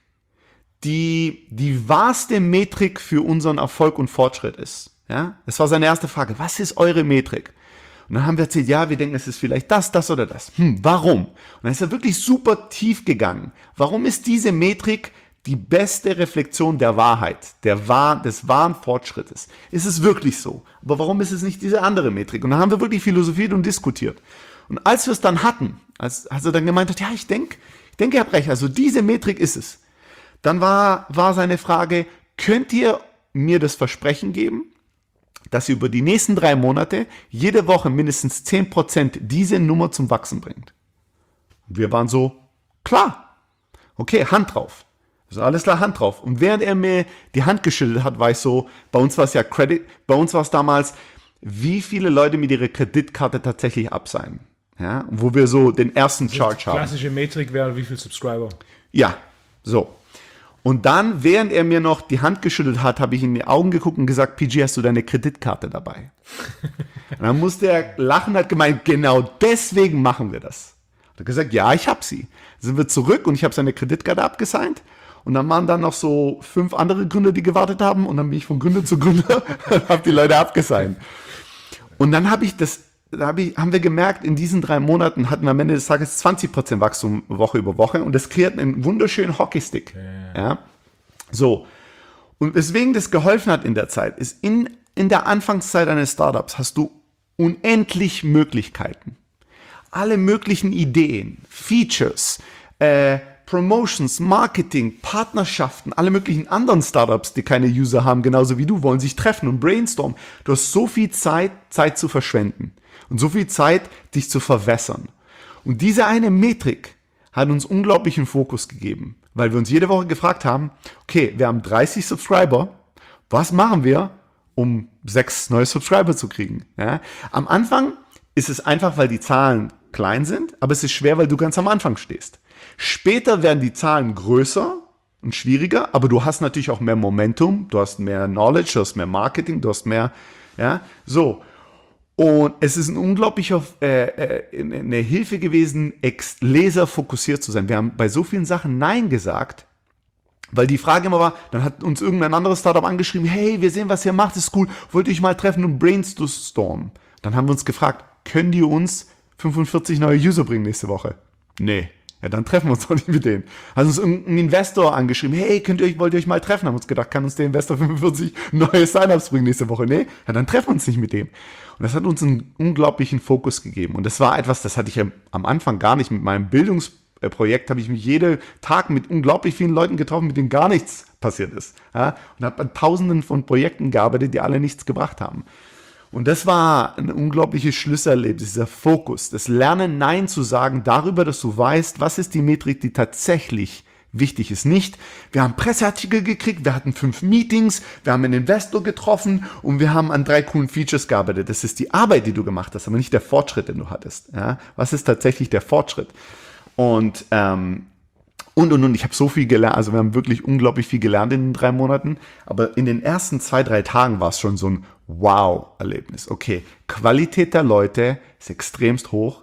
die wahrste Metrik für unseren Erfolg und Fortschritt ist. Ja, das war seine erste Frage. Was ist eure Metrik? Und dann haben wir erzählt, ja, wir denken, es ist vielleicht das oder das. Warum? Und dann ist er wirklich super tief gegangen. Warum ist diese Metrik die beste Reflexion der Wahrheit, des wahren Fortschrittes? Ist es wirklich so? Aber warum ist es nicht diese andere Metrik? Und dann haben wir wirklich philosophiert und diskutiert. Und als wir es dann hatten, als er dann gemeint hat, ja, ich denke, ihr habt recht, also diese Metrik ist es. Dann war seine Frage, könnt ihr mir das Versprechen geben, dass ihr über die nächsten 3 Monate jede Woche mindestens 10% diese Nummer zum Wachsen bringt? Und wir waren so, klar, okay, Hand drauf. Also alles klar, Hand drauf. Und während er mir die Hand geschüttelt hat, war ich so, bei uns war es ja bei uns war es damals, wie viele Leute mit ihrer Kreditkarte tatsächlich abseihen. Ja, wo wir so den ersten Charge haben. Klassische Metrik wäre, wie viel Subscriber? Ja, so. Und dann, während er mir noch die Hand geschüttelt hat, habe ich in die Augen geguckt und gesagt, PG, hast du deine Kreditkarte dabei? Und dann musste er lachen, hat gemeint, genau deswegen machen wir das. Er hat gesagt, ja, ich habe sie. Dann sind wir zurück und ich habe seine Kreditkarte abgesigned. Und dann waren da noch so 5 andere Gründer, die gewartet haben. Und dann bin ich von Gründer zu Gründer und habe die Leute abgesigned. Und dann haben wir gemerkt, in diesen 3 Monaten hatten wir am Ende des Tages 20% Wachstum Woche über Woche. Und das kreiert einen wunderschönen Hockeystick. Ja. So. Und weswegen das geholfen hat in der Zeit, ist in der Anfangszeit eines Startups hast du unendlich Möglichkeiten. Alle möglichen Ideen, Features, Promotions, Marketing, Partnerschaften, alle möglichen anderen Startups, die keine User haben, genauso wie du, wollen sich treffen und brainstormen. Du hast so viel Zeit zu verschwenden und so viel Zeit, dich zu verwässern. Und diese eine Metrik hat uns unglaublichen Fokus gegeben, weil wir uns jede Woche gefragt haben, okay, wir haben 30 Subscriber, was machen wir, um 6 neue Subscriber zu kriegen? Ja? Am Anfang ist es einfach, weil die Zahlen klein sind, aber es ist schwer, weil du ganz am Anfang stehst. Später werden die Zahlen größer und schwieriger, aber du hast natürlich auch mehr Momentum, du hast mehr Knowledge, du hast mehr Marketing, du hast mehr, ja, so. Und es ist ein unglaublicher, eine Hilfe gewesen, laserfokussiert zu sein. Wir haben bei so vielen Sachen Nein gesagt, weil die Frage immer war, dann hat uns irgendein anderes Startup angeschrieben, hey, wir sehen, was ihr macht, ist cool, wollt ihr euch mal treffen und brainstormen? Dann haben wir uns gefragt, können die uns 45 neue User bringen nächste Woche? Nee. Ja, dann treffen wir uns doch nicht mit denen. Hat uns irgendein Investor angeschrieben, hey, wollt ihr euch mal treffen? Haben uns gedacht, kann uns der Investor 45 neue Sign-ups bringen nächste Woche? Nee, ja, dann treffen wir uns nicht mit dem. Und das hat uns einen unglaublichen Fokus gegeben. Und das war etwas, das hatte ich ja am Anfang gar nicht. Mit meinem Bildungsprojekt habe ich mich jeden Tag mit unglaublich vielen Leuten getroffen, mit denen gar nichts passiert ist. Ja? Und habe an Tausenden von Projekten gearbeitet, die alle nichts gebracht haben. Und das war ein unglaubliches Schlüsselerlebnis, dieser Fokus, das Lernen, Nein zu sagen, darüber, dass du weißt, was ist die Metrik, die tatsächlich wichtig ist. Nicht, wir haben Presseartikel gekriegt, wir hatten 5 Meetings, wir haben einen Investor getroffen und wir haben an 3 coolen Features gearbeitet. Das ist die Arbeit, die du gemacht hast, aber nicht der Fortschritt, den du hattest. Ja? Was ist tatsächlich der Fortschritt? Und ich habe so viel gelernt, also wir haben wirklich unglaublich viel gelernt in den 3 Monaten, aber in den ersten 2, 3 Tagen war es schon so ein Wow-Erlebnis. Okay, Qualität der Leute ist extremst hoch,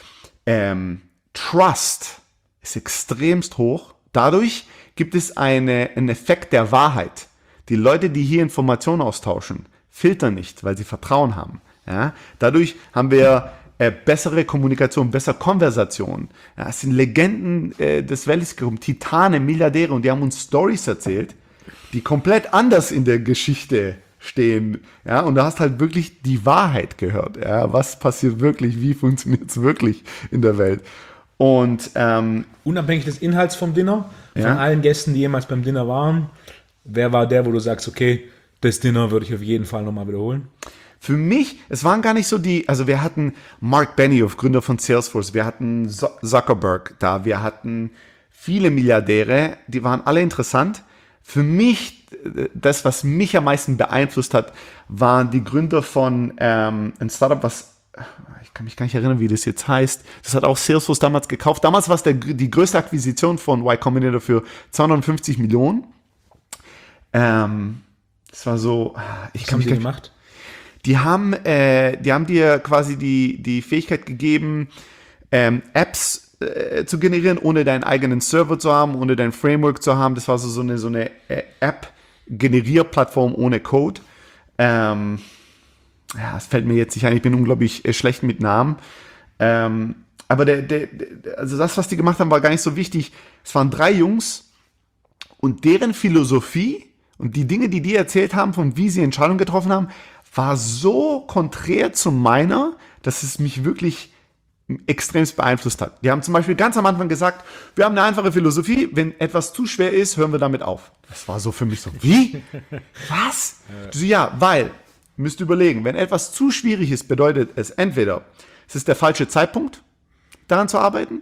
Trust ist extremst hoch, dadurch gibt es einen Effekt der Wahrheit. Die Leute, die hier Informationen austauschen, filtern nicht, weil sie Vertrauen haben. Ja? Dadurch haben wir bessere Kommunikation, bessere Konversation. Ja, es sind Legenden des Valleys gekommen, Titanen, Milliardäre, und die haben uns Stories erzählt, die komplett anders in der Geschichte stehen. Ja, und du hast halt wirklich die Wahrheit gehört. Ja, was passiert wirklich, wie funktioniert es wirklich in der Welt? Und unabhängig des Inhalts vom Dinner, von allen Gästen, die jemals beim Dinner waren, wer war der, wo du sagst, okay, das Dinner würde ich auf jeden Fall nochmal wiederholen? Für mich, es waren gar nicht so also wir hatten Mark Benioff, Gründer von Salesforce, wir hatten Zuckerberg da, wir hatten viele Milliardäre, die waren alle interessant. Für mich, das, was mich am meisten beeinflusst hat, waren die Gründer von ein Startup, ich kann mich gar nicht erinnern, wie das jetzt heißt. Das hat auch Salesforce damals gekauft. Damals war es die größte Akquisition von Y Combinator für 250 Millionen. Das war so, was haben die gemacht? Die haben dir quasi die Fähigkeit gegeben, Apps zu generieren, ohne deinen eigenen Server zu haben, ohne dein Framework zu haben. Das war so eine App-Generierplattform ohne Code. Es fällt mir jetzt nicht ein, ich bin unglaublich schlecht mit Namen. Aber also das, was die gemacht haben, war gar nicht so wichtig. Es waren 3 Jungs und deren Philosophie und die Dinge, die erzählt haben, von wie sie Entscheidungen getroffen haben, war so konträr zu meiner, dass es mich wirklich extremst beeinflusst hat. Die haben zum Beispiel ganz am Anfang gesagt, wir haben eine einfache Philosophie, wenn etwas zu schwer ist, hören wir damit auf. Das war so für mich so, wie? Was? So, ja, weil, müsst ihr überlegen, wenn etwas zu schwierig ist, bedeutet es entweder, es ist der falsche Zeitpunkt, daran zu arbeiten,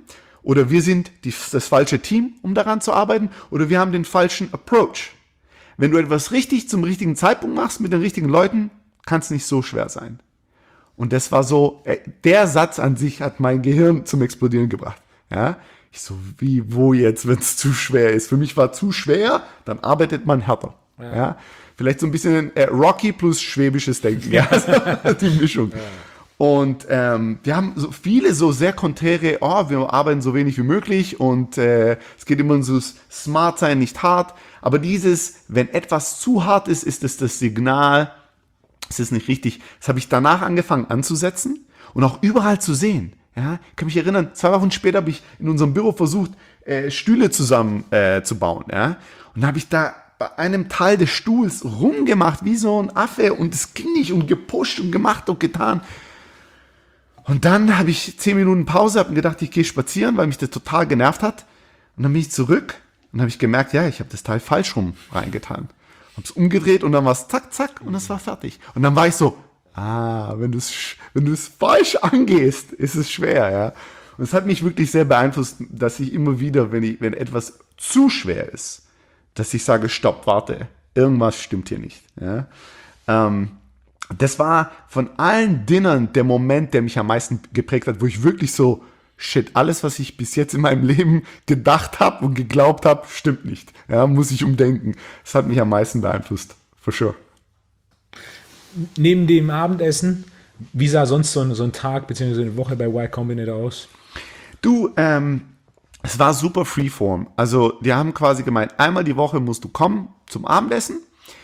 Oder wir sind das falsche Team, um daran zu arbeiten, oder wir haben den falschen Approach. Wenn du etwas richtig zum richtigen Zeitpunkt machst mit den richtigen Leuten, kann es nicht so schwer sein. Und das war so, der Satz an sich hat mein Gehirn zum Explodieren gebracht. Ja, ich so, wo jetzt, wenn es zu schwer ist? Für mich war zu schwer, dann arbeitet man härter. Ja, vielleicht so ein bisschen Rocky plus schwäbisches Denken. Ja, die Mischung. Ja. Und wir haben so viele so sehr konträre, wir arbeiten so wenig wie möglich und es geht immer um so smart sein, nicht hart. Aber dieses, wenn etwas zu hart ist, ist es das Signal, es ist nicht richtig. Das habe ich danach angefangen anzusetzen und auch überall zu sehen. Ja, ich kann mich erinnern, 2 Wochen später habe ich in unserem Büro versucht, Stühle zusammen zu bauen. Ja? Und dann habe ich da bei einem Teil des Stuhls rumgemacht, wie so ein Affe, und es ging nicht, und gepusht und gemacht und getan. Und dann habe ich 10 Minuten Pause, habe mir gedacht, ich gehe spazieren, weil mich das total genervt hat. Und dann bin ich zurück und habe ich gemerkt, ja, ich habe das Teil falsch rum reingetan. Habe es umgedreht und dann war es zack, zack und es war fertig. Und dann war ich so, wenn du es falsch angehst, ist es schwer, ja. Und es hat mich wirklich sehr beeinflusst, dass ich immer wieder, wenn etwas zu schwer ist, dass ich sage, stopp, warte, irgendwas stimmt hier nicht, ja. Das war von allen Dinnern der Moment, der mich am meisten geprägt hat, wo ich wirklich so, shit, alles, was ich bis jetzt in meinem Leben gedacht habe und geglaubt habe, stimmt nicht. Ja, muss ich umdenken. Das hat mich am meisten beeinflusst, for sure. Neben dem Abendessen, wie sah sonst so ein Tag bzw. eine Woche bei Y Combinator aus? Du, es war super freeform. Also, die haben quasi gemeint, einmal die Woche musst du kommen zum Abendessen.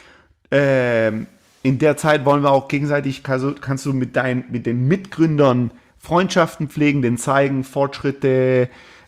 In der Zeit wollen wir auch gegenseitig, kannst du mit den Mitgründern Freundschaften pflegen, denen zeigen, Fortschritte,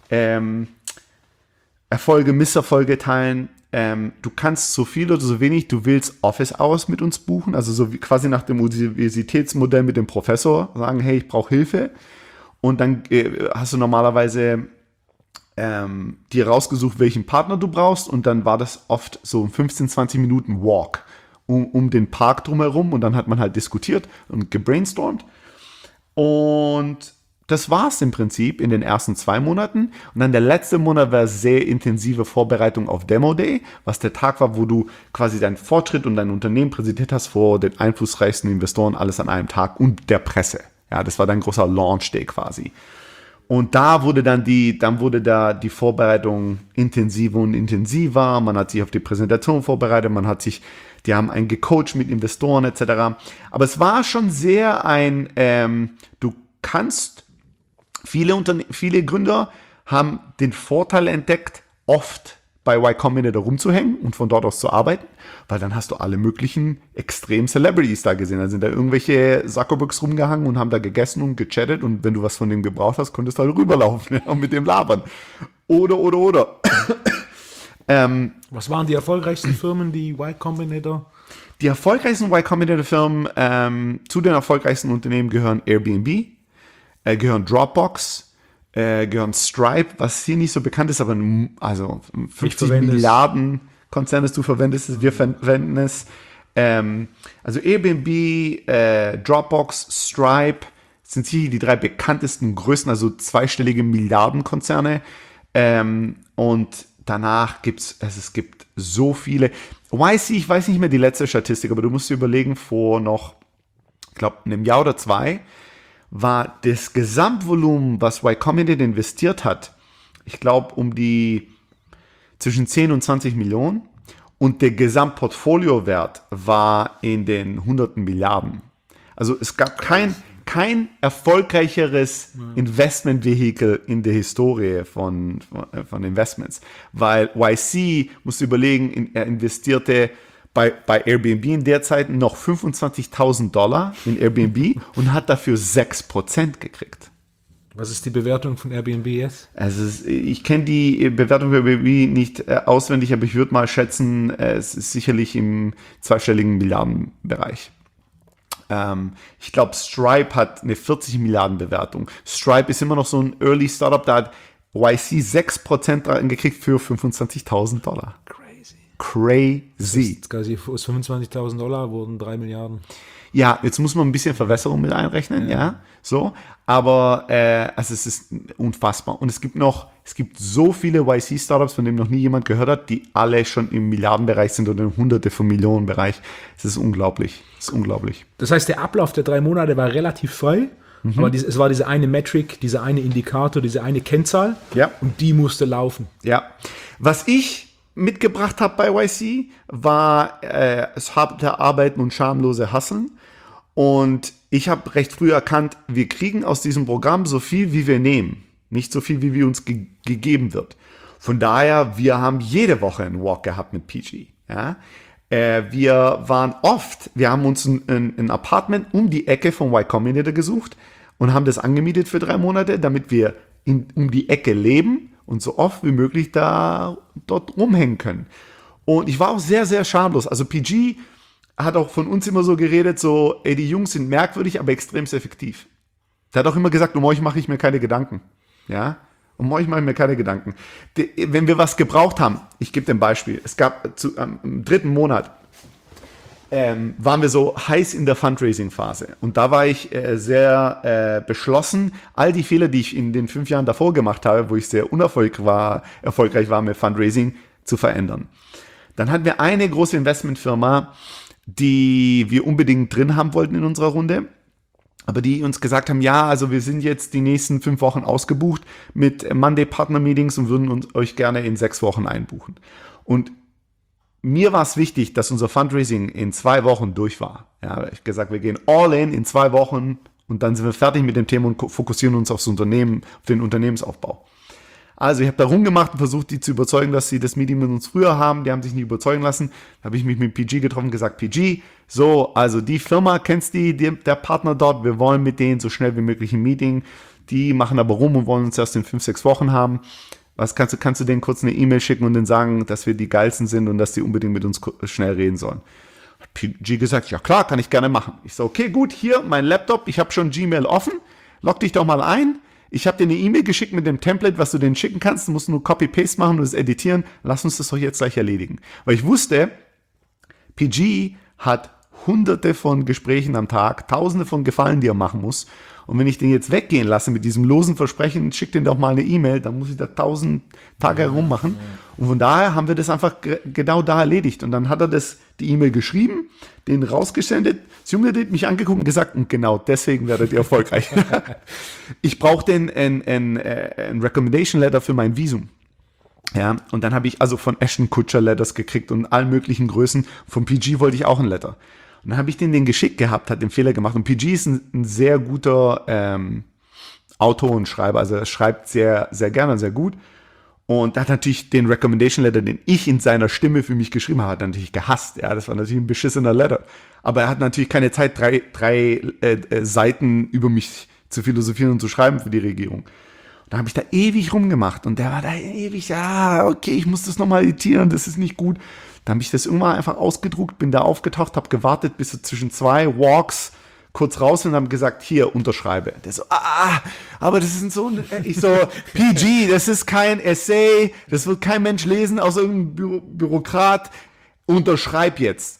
Erfolge, Misserfolge teilen. Du kannst so viel oder so wenig du willst Office Hours mit uns buchen, also so wie quasi nach dem Universitätsmodell mit dem Professor, sagen, hey, ich brauche Hilfe. Und dann hast du normalerweise dir rausgesucht, welchen Partner du brauchst, und dann war das oft so ein 15, 20 Minuten Walk um den Park drumherum, und dann hat man halt diskutiert und gebrainstormt. Und das war's im Prinzip in den ersten 2 Monaten. Und dann der letzte Monat war sehr intensive Vorbereitung auf Demo Day, was der Tag war, wo du quasi deinen Fortschritt und dein Unternehmen präsentiert hast vor den einflussreichsten Investoren, alles an einem Tag, und der Presse. Ja, das war dein großer Launch Day quasi. Und da wurde die Vorbereitung intensiver und intensiver. Man hat sich auf die Präsentation vorbereitet, die haben einen gecoacht mit Investoren etc. Aber es war schon sehr du kannst, viele Gründer haben den Vorteil entdeckt, oft bei Y Combinator rumzuhängen und von dort aus zu arbeiten, weil dann hast du alle möglichen extremen Celebrities da gesehen. Da sind da irgendwelche Zuckerbergs rumgehangen und haben da gegessen und gechattet, und wenn du was von dem gebraucht hast, konntest du halt rüberlaufen und mit dem labern. Oder. Was waren die erfolgreichsten Firmen, die Y Combinator? Die erfolgreichsten Y Combinator Firmen, zu den erfolgreichsten Unternehmen gehören Airbnb, gehören Dropbox, gehören Stripe, was hier nicht so bekannt ist, aber also 50 Milliarden Konzern, das du verwendest, wir verwenden es. Also Airbnb, Dropbox, Stripe sind hier die 3 bekanntesten, größten, also zweistellige Milliardenkonzerne. Und danach gibt es gibt so viele. YC, ich weiß nicht mehr die letzte Statistik, aber du musst dir überlegen, vor noch, ich glaube, einem Jahr oder 2, war das Gesamtvolumen, was Y Combinator investiert hat, ich glaube, zwischen 10 und 20 Millionen. Und der Gesamtportfoliowert war in den hunderten Milliarden. Also es gab kein erfolgreicheres Investmentvehikel in der Historie von Investments. Weil YC, musst du überlegen, er investierte bei Airbnb in der Zeit noch $25.000 in Airbnb und hat dafür 6% gekriegt. Was ist die Bewertung von Airbnb jetzt? Also ich kenne die Bewertung für Airbnb nicht auswendig, aber ich würde mal schätzen, es ist sicherlich im zweistelligen Milliardenbereich. Ich glaube, Stripe hat eine 40 Milliarden Bewertung. Stripe ist immer noch so ein Early Startup, da hat YC 6% gekriegt für $25.000. Crazy. crazy. Quasi aus 25.000 Dollar wurden 3 Milliarden. Ja, jetzt muss man ein bisschen Verwässerung mit einrechnen, ja, so. Aber also es ist unfassbar. Und es gibt so viele YC-Startups, von denen noch nie jemand gehört hat, die alle schon im Milliardenbereich sind oder im Hunderte von Millionen Bereich. Es ist unglaublich. Es ist unglaublich. Das heißt, der Ablauf der 3 Monate war relativ frei, aber es war diese eine Metric, dieser eine Indikator, diese eine Kennzahl, Ja. und die musste laufen. Ja. Was ich mitgebracht habe bei YC, war das harte Arbeiten und schamlose Hustlen. Und ich habe recht früh erkannt, wir kriegen aus diesem Programm so viel, wie wir nehmen. Nicht so viel, wie uns gegeben wird. Von daher, wir haben jede Woche einen Walk gehabt mit PG. Ja? Wir haben uns ein Apartment um die Ecke vom Y Combinator gesucht und haben das angemietet für 3 Monate, damit wir um die Ecke leben und so oft wie möglich dort rumhängen können. Und ich war auch sehr, sehr schamlos. Also PG hat auch von uns immer so geredet, so, ey, die Jungs sind merkwürdig, aber extrem effektiv. Der hat auch immer gesagt, um euch mache ich mir keine Gedanken. Ja, um euch mache ich mir keine Gedanken. Wenn wir was gebraucht haben, ich gebe dir ein Beispiel, es gab im 3. Monat, waren wir so heiß in der Fundraising-Phase. Und da war ich sehr beschlossen, all die Fehler, die ich in den 5 Jahren davor gemacht habe, wo ich sehr erfolgreich war mit Fundraising, zu verändern. Dann hatten wir eine große Investmentfirma, die wir unbedingt drin haben wollten in unserer Runde, aber die uns gesagt haben, ja, also wir sind jetzt die nächsten 5 Wochen ausgebucht mit Monday Partner Meetings und würden euch gerne in 6 Wochen einbuchen. Und mir war es wichtig, dass unser Fundraising in 2 Wochen durch war. Ja, ich gesagt, wir gehen all in 2 Wochen und dann sind wir fertig mit dem Thema und fokussieren uns aufs Unternehmen, auf den Unternehmensaufbau. Also ich habe da rumgemacht und versucht, die zu überzeugen, dass sie das Meeting mit uns früher haben. Die haben sich nicht überzeugen lassen. Da habe ich mich mit PG getroffen und gesagt, PG, so, also die Firma, kennst der Partner dort, wir wollen mit denen so schnell wie möglich ein Meeting. Die machen aber rum und wollen uns erst in 5, 6 Wochen haben. Was kannst du denen kurz eine E-Mail schicken und denen sagen, dass wir die geilsten sind und dass die unbedingt mit uns schnell reden sollen? Hat PG gesagt, ja klar, kann ich gerne machen. Ich so, okay, gut, hier mein Laptop, ich habe schon Gmail offen, log dich doch mal ein. Ich habe dir eine E-Mail geschickt mit dem Template, was du denen schicken kannst. Du musst nur Copy-Paste machen und es editieren. Lass uns das doch jetzt gleich erledigen. Weil ich wusste, PG hat Hunderte von Gesprächen am Tag, Tausende von Gefallen, die er machen muss. Und wenn ich den jetzt weggehen lasse mit diesem losen Versprechen, schick den doch mal eine E-Mail, dann muss ich da 1000 Tage herummachen. Und von daher haben wir das einfach genau da erledigt. Und dann hat er die E-Mail geschrieben, den rausgesendet, Simulated mich angeguckt und gesagt, und genau deswegen werdet ihr erfolgreich. Ich brauchte ein Recommendation Letter für mein Visum. Ja, und dann habe ich also von Ashton Kutcher Letters gekriegt und allen möglichen Größen. Von PG wollte ich auch ein Letter. Und dann habe ich den geschickt gehabt, hat den Fehler gemacht. Und PG ist ein sehr guter Autor und Schreiber. Also er schreibt sehr, sehr gerne und sehr gut. Und er hat natürlich den Recommendation Letter, den ich in seiner Stimme für mich geschrieben habe, hat natürlich gehasst. Ja, das war natürlich ein beschissener Letter. Aber er hat natürlich keine Zeit, drei Seiten über mich zu philosophieren und zu schreiben für die Regierung. Und da habe ich da ewig rumgemacht. Und der war da ewig, ja, okay, ich muss das nochmal editieren, das ist nicht gut. Dann habe ich das irgendwann einfach ausgedruckt, bin da aufgetaucht, habe gewartet, bis so zwischen 2 Walks kurz raus und haben gesagt, hier, unterschreibe. Der so, aber das ist so, ich so, PG, das ist kein Essay, das wird kein Mensch lesen, außer irgendein Bürokrat, unterschreib jetzt.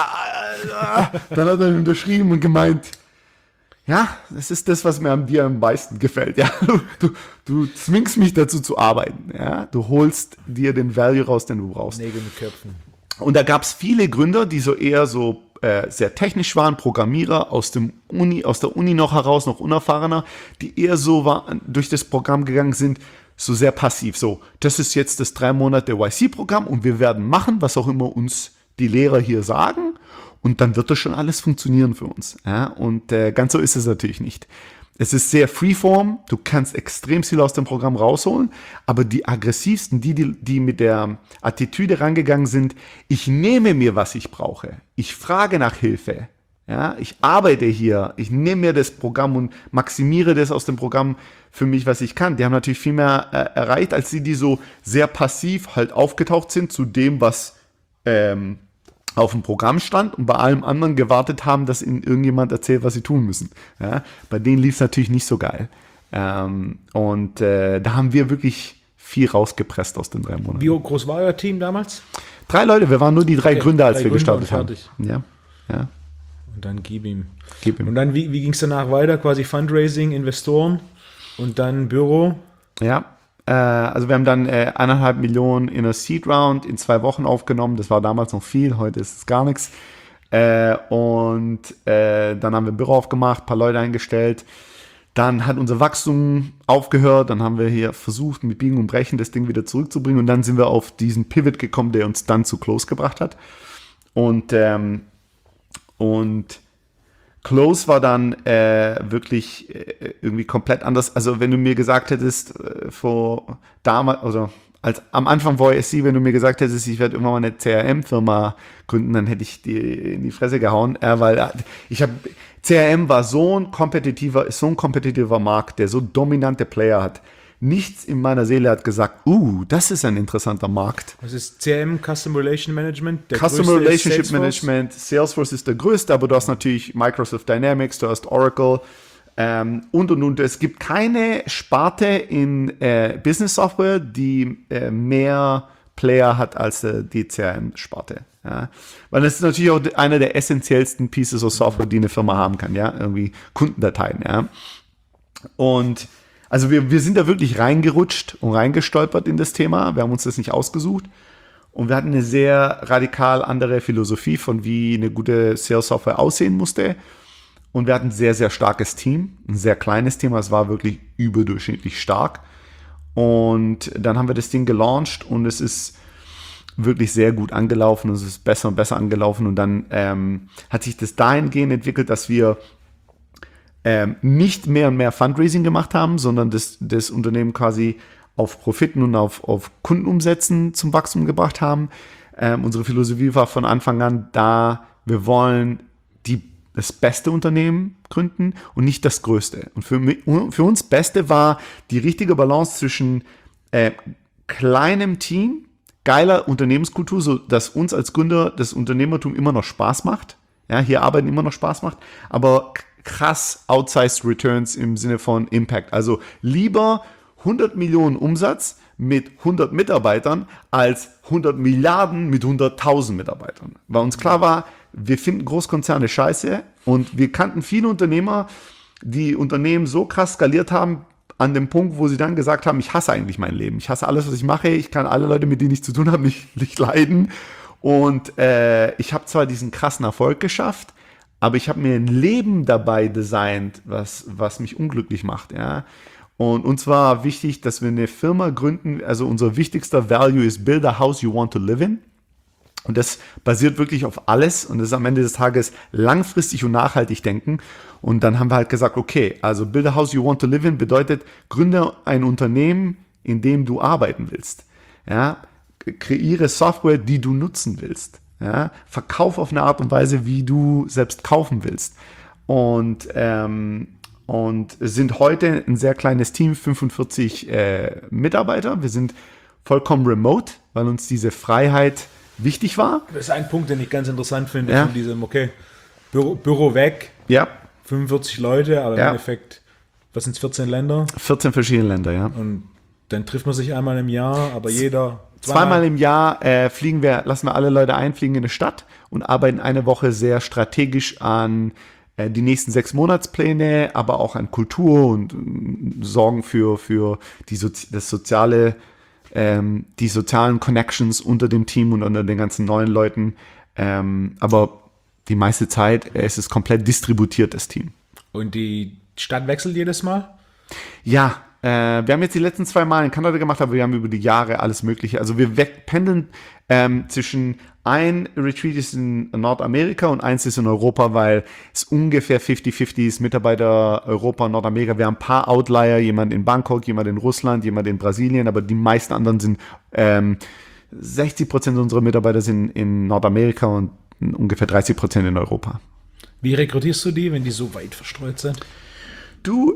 Dann hat er unterschrieben und gemeint, ja, das ist das, was mir an dir am meisten gefällt. Ja, du zwingst mich dazu zu arbeiten. Ja, du holst dir den Value raus, den du brauchst. Nägel mit Köpfen. Und da gab es viele Gründer, die so eher so sehr technisch waren, Programmierer aus der Uni noch heraus, noch unerfahrener, die eher so durch das Programm gegangen sind, so sehr passiv. So, das ist jetzt das 3 Monate YC-Programm und wir werden machen, was auch immer uns die Lehrer hier sagen. Und dann wird das schon alles funktionieren für uns. Ja? Und ganz so ist es natürlich nicht. Es ist sehr freeform, du kannst extrem viel aus dem Programm rausholen, aber die aggressivsten, die mit der Attitüde rangegangen sind, ich nehme mir, was ich brauche, ich frage nach Hilfe, ja? Ich arbeite hier, ich nehme mir das Programm und maximiere das aus dem Programm für mich, was ich kann. Die haben natürlich viel mehr erreicht, als die so sehr passiv halt aufgetaucht sind zu dem, was auf dem Programm stand und bei allem anderen gewartet haben, dass ihnen irgendjemand erzählt, was sie tun müssen. Ja, bei denen lief es natürlich nicht so geil. Da haben wir wirklich viel rausgepresst aus den 3 Monaten. Wie groß war euer Team damals? 3 Leute, wir waren nur die 3 Gründer, als 3 wir Gründer gestartet und haben. fertig. Ja. Und dann gib ihm. Gib ihm. Und dann, wie ging es danach weiter? Quasi Fundraising, Investoren und dann Büro? Ja, also wir haben dann 1,5 Millionen in einer Seed Round in 2 Wochen aufgenommen. Das war damals noch viel, heute ist es gar nichts. Und dann haben wir ein Büro aufgemacht, ein paar Leute eingestellt. Dann hat unser Wachstum aufgehört. Dann haben wir hier versucht, mit Biegen und Brechen das Ding wieder zurückzubringen. Und dann sind wir auf diesen Pivot gekommen, der uns dann zu Close gebracht hat. Und Close war dann wirklich irgendwie komplett anders. Also wenn du mir gesagt hättest, vor damals, also am Anfang vor YSC, wenn du mir gesagt hättest, ich werde irgendwann mal eine CRM-Firma gründen, dann hätte ich dir in die Fresse gehauen, weil CRM war so ein kompetitiver Markt, der so dominante Player hat. Nichts in meiner Seele hat gesagt, das ist ein interessanter Markt. Was ist CRM, Customer Relation Management? Customer Relationship Management, Salesforce ist der größte, aber du hast natürlich Microsoft Dynamics, du hast Oracle und. Es gibt keine Sparte in Business Software, die mehr Player hat als die CRM-Sparte. Ja? Weil das ist natürlich auch einer der essentiellsten Pieces of Software, die eine Firma haben kann, ja, irgendwie Kundendateien, ja. Und also wir sind da wirklich reingerutscht und reingestolpert in das Thema. Wir haben uns das nicht ausgesucht. Und wir hatten eine sehr radikal andere Philosophie von wie eine gute Sales-Software aussehen musste. Und wir hatten ein sehr, sehr starkes Team. Ein sehr kleines Team. Es war wirklich überdurchschnittlich stark. Und dann haben wir das Ding gelauncht und es ist wirklich sehr gut angelaufen. Es ist besser und besser angelaufen. Und dann hat sich das dahingehend entwickelt, dass wir nicht mehr und mehr Fundraising gemacht haben, sondern das Unternehmen quasi auf Profiten und auf Kundenumsätzen zum Wachstum gebracht haben. Unsere Philosophie war von Anfang an da, wir wollen das beste Unternehmen gründen und nicht das größte. Und für uns Beste war die richtige Balance zwischen kleinem Team, geiler Unternehmenskultur, so dass uns als Gründer das Unternehmertum immer noch Spaß macht. Ja, hier arbeiten immer noch Spaß macht, aber krass outsized Returns im Sinne von Impact. Also lieber 100 Millionen Umsatz mit 100 Mitarbeitern als 100 Milliarden mit 100.000 Mitarbeitern. Weil uns klar war, wir finden Großkonzerne scheiße und wir kannten viele Unternehmer, die Unternehmen so krass skaliert haben, an dem Punkt, wo sie dann gesagt haben, ich hasse eigentlich mein Leben. Ich hasse alles, was ich mache. Ich kann alle Leute, mit denen ich zu tun habe, nicht leiden. Und ich habe zwar diesen krassen Erfolg geschafft, aber ich habe mir ein Leben dabei designt, was mich unglücklich macht, ja. Und uns war wichtig, dass wir eine Firma gründen, also unser wichtigster Value ist Build a house you want to live in. Und das basiert wirklich auf alles und das ist am Ende des Tages langfristig und nachhaltig denken. Und dann haben wir halt gesagt, okay, also Build a house you want to live in bedeutet, gründe ein Unternehmen, in dem du arbeiten willst. Ja, kreiere Software, die du nutzen willst. Ja, verkauf auf eine Art und Weise, wie du selbst kaufen willst. Und sind heute ein sehr kleines Team, 45 Mitarbeiter. Wir sind vollkommen remote, weil uns diese Freiheit wichtig war. Das ist ein Punkt, den ich ganz interessant finde, von diesem, okay, Büro weg, 45 Leute, aber im Endeffekt, was sind es, 14 Länder? 14 verschiedene Länder, ja. Und dann trifft man sich einmal im Jahr, aber jeder... Zweimal im Jahr lassen wir alle Leute einfliegen in eine Stadt und arbeiten eine Woche sehr strategisch an die nächsten 6 Monatspläne, aber auch an Kultur und sorgen für die sozialen Connections unter dem Team und unter den ganzen neuen Leuten. Aber die meiste Zeit ist es komplett distributiert, das Team. Und die Stadt wechselt jedes Mal? Ja, wir haben jetzt die letzten 2 Mal in Kanada gemacht, aber wir haben über die Jahre alles Mögliche. Also wir pendeln zwischen ein Retreat ist in Nordamerika und eins ist in Europa, weil es ungefähr 50-50 ist, Mitarbeiter Europa und Nordamerika. Wir haben ein paar Outlier, jemand in Bangkok, jemand in Russland, jemand in Brasilien, aber die meisten anderen sind 60% unserer Mitarbeiter sind in Nordamerika und ungefähr 30% in Europa. Wie rekrutierst du die, wenn die so weit verstreut sind? Du,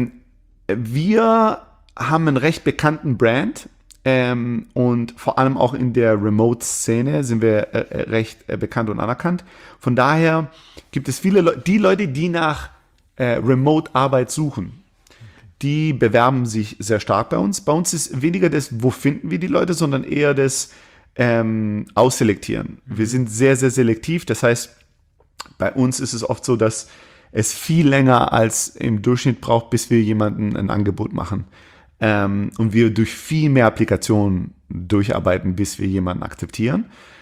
wir haben einen recht bekannten Brand und vor allem auch in der Remote-Szene sind wir recht bekannt und anerkannt. Von daher gibt es viele Leute, die nach Remote-Arbeit suchen. die bewerben sich sehr stark bei uns. Bei uns ist weniger das, wo finden wir die Leute, sondern eher das Ausselektieren. Wir sind sehr, sehr selektiv. Das heißt, bei uns ist es oft so, dass es viel länger als im Durchschnitt braucht, bis wir jemandem ein Angebot machen. Und wir durch viel mehr Applikationen durcharbeiten, bis wir jemanden akzeptieren.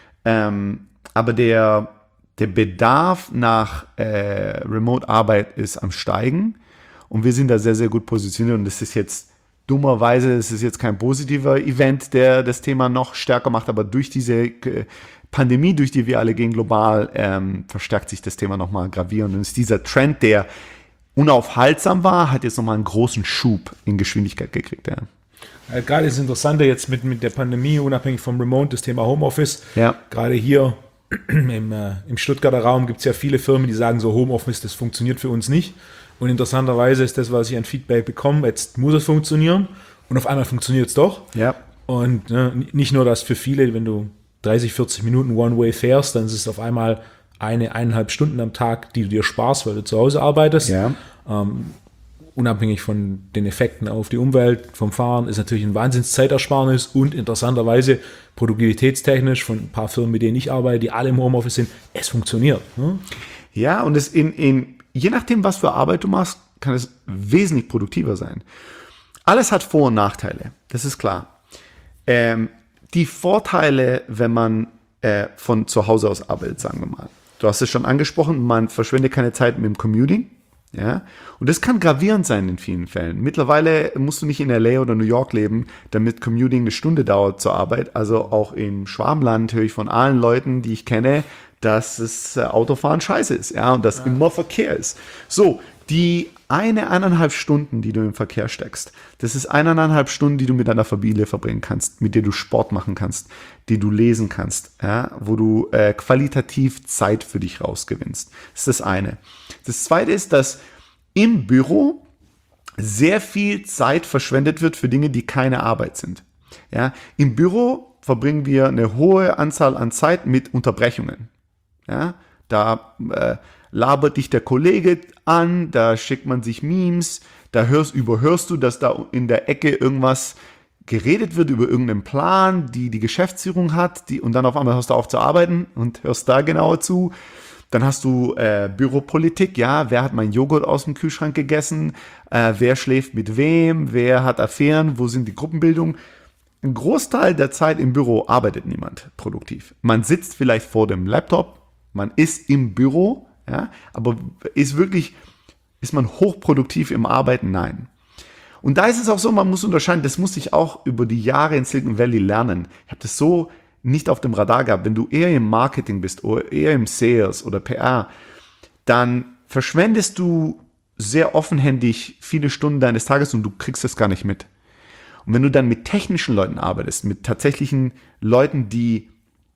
Aber der Bedarf nach Remote-Arbeit ist am Steigen und wir sind da sehr, sehr gut positioniert. Und das ist jetzt dummerweise, es ist jetzt kein positiver Event, der das Thema noch stärker macht, aber durch diese Pandemie, durch die wir alle gehen global, verstärkt sich das Thema nochmal gravierend. Und ist dieser Trend, der unaufhaltsam war, hat jetzt nochmal einen großen Schub in Geschwindigkeit gekriegt. Ja. Gerade das Interessante jetzt mit der Pandemie, unabhängig vom Remote, das Thema Homeoffice. Ja. Gerade hier im Stuttgarter Raum gibt es ja viele Firmen, die sagen so, Homeoffice, das funktioniert für uns nicht. Und interessanterweise ist das, was ich an Feedback bekomme, jetzt muss es funktionieren und auf einmal funktioniert es doch. Ja. Und nicht nur das für viele, wenn du 30, 40 Minuten One-Way fährst, dann ist es auf einmal 1,5 Stunden am Tag, die du dir sparst, weil du zu Hause arbeitest. Ja. Unabhängig von den Effekten auf die Umwelt vom Fahren ist natürlich ein Wahnsinnszeitersparnis und interessanterweise produktivitätstechnisch von ein paar Firmen, mit denen ich arbeite, die alle im Homeoffice sind, es funktioniert. Ne? Ja, und es je nachdem, was für Arbeit du machst, kann es wesentlich produktiver sein. Alles hat Vor- und Nachteile, das ist klar. Die Vorteile, wenn man von zu Hause aus arbeitet, sagen wir mal. Du hast es schon angesprochen, man verschwendet keine Zeit mit dem Commuting. Ja? Und das kann gravierend sein in vielen Fällen. Mittlerweile musst du nicht in LA oder New York leben, damit Commuting eine Stunde dauert zur Arbeit. Also auch im Schwarmland höre ich von allen Leuten, die ich kenne, dass das Autofahren scheiße ist, ja, und dass immer Verkehr ist. So, die 1,5 Stunden, die du im Verkehr steckst, das ist 1,5 Stunden, die du mit deiner Familie verbringen kannst, mit der du Sport machen kannst, die du lesen kannst, ja, wo du qualitativ Zeit für dich rausgewinnst. Das ist das eine. Das zweite ist, dass im Büro sehr viel Zeit verschwendet wird für Dinge, die keine Arbeit sind. Ja, im Büro verbringen wir eine hohe Anzahl an Zeit mit Unterbrechungen. Ja, da labert dich der Kollege an, da schickt man sich Memes, da überhörst du, dass da in der Ecke irgendwas geredet wird über irgendeinen Plan, die Geschäftsführung hat, und dann auf einmal hörst du auf zu arbeiten und hörst da genauer zu. Dann hast du Büropolitik, ja, wer hat meinen Joghurt aus dem Kühlschrank gegessen, wer schläft mit wem, wer hat Affären, wo sind die Gruppenbildungen. Ein Großteil der Zeit im Büro arbeitet niemand produktiv. Man sitzt vielleicht vor dem Laptop, man ist im Büro, ja, aber ist man hochproduktiv im Arbeiten? Nein. Und da ist es auch so, man muss unterscheiden, das musste ich auch über die Jahre in Silicon Valley lernen. Ich habe das so nicht auf dem Radar gehabt. Wenn du eher im Marketing bist oder eher im Sales oder PR, dann verschwendest du sehr offenhändig viele Stunden deines Tages und du kriegst es gar nicht mit. Und wenn du dann mit technischen Leuten arbeitest, mit tatsächlichen Leuten, die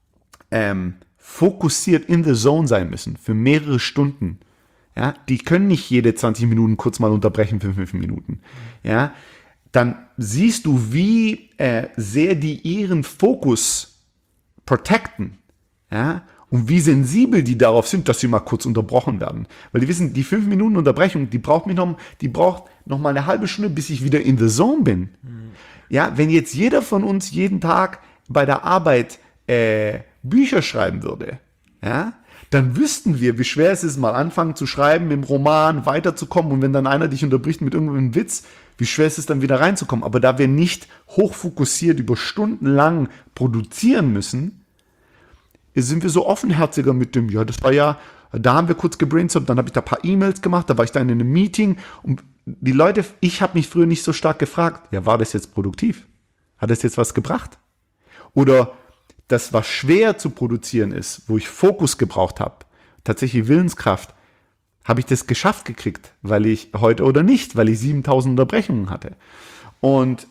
fokussiert in the zone sein müssen für mehrere Stunden, ja, die können nicht jede 20 Minuten kurz mal unterbrechen für 5 Minuten, ja, dann siehst du, wie sehr die ihren Fokus protecten, ja, und wie sensibel die darauf sind, dass sie mal kurz unterbrochen werden. Weil die wissen, die 5 Minuten Unterbrechung, die braucht noch mal eine halbe Stunde, bis ich wieder in the zone bin. Mhm. Ja, wenn jetzt jeder von uns jeden Tag bei der Arbeit Bücher schreiben würde, ja, dann wüssten wir, wie schwer es ist, mal anfangen zu schreiben, im Roman weiterzukommen, und wenn dann einer dich unterbricht mit irgendeinem Witz, wie schwer ist es dann wieder reinzukommen. Aber da wir nicht hochfokussiert über Stunden lang produzieren müssen, sind wir so offenherziger mit dem, ja, das war ja, da haben wir kurz gebrainstormt, dann habe ich da ein paar E-Mails gemacht, da war ich dann in einem Meeting, und die Leute, ich habe mich früher nicht so stark gefragt, ja, war das jetzt produktiv? Hat das jetzt was gebracht? Oder das, was schwer zu produzieren ist, wo ich Fokus gebraucht habe, tatsächlich Willenskraft, habe ich das geschafft gekriegt, weil ich heute oder nicht, weil ich 7000 Unterbrechungen hatte. Und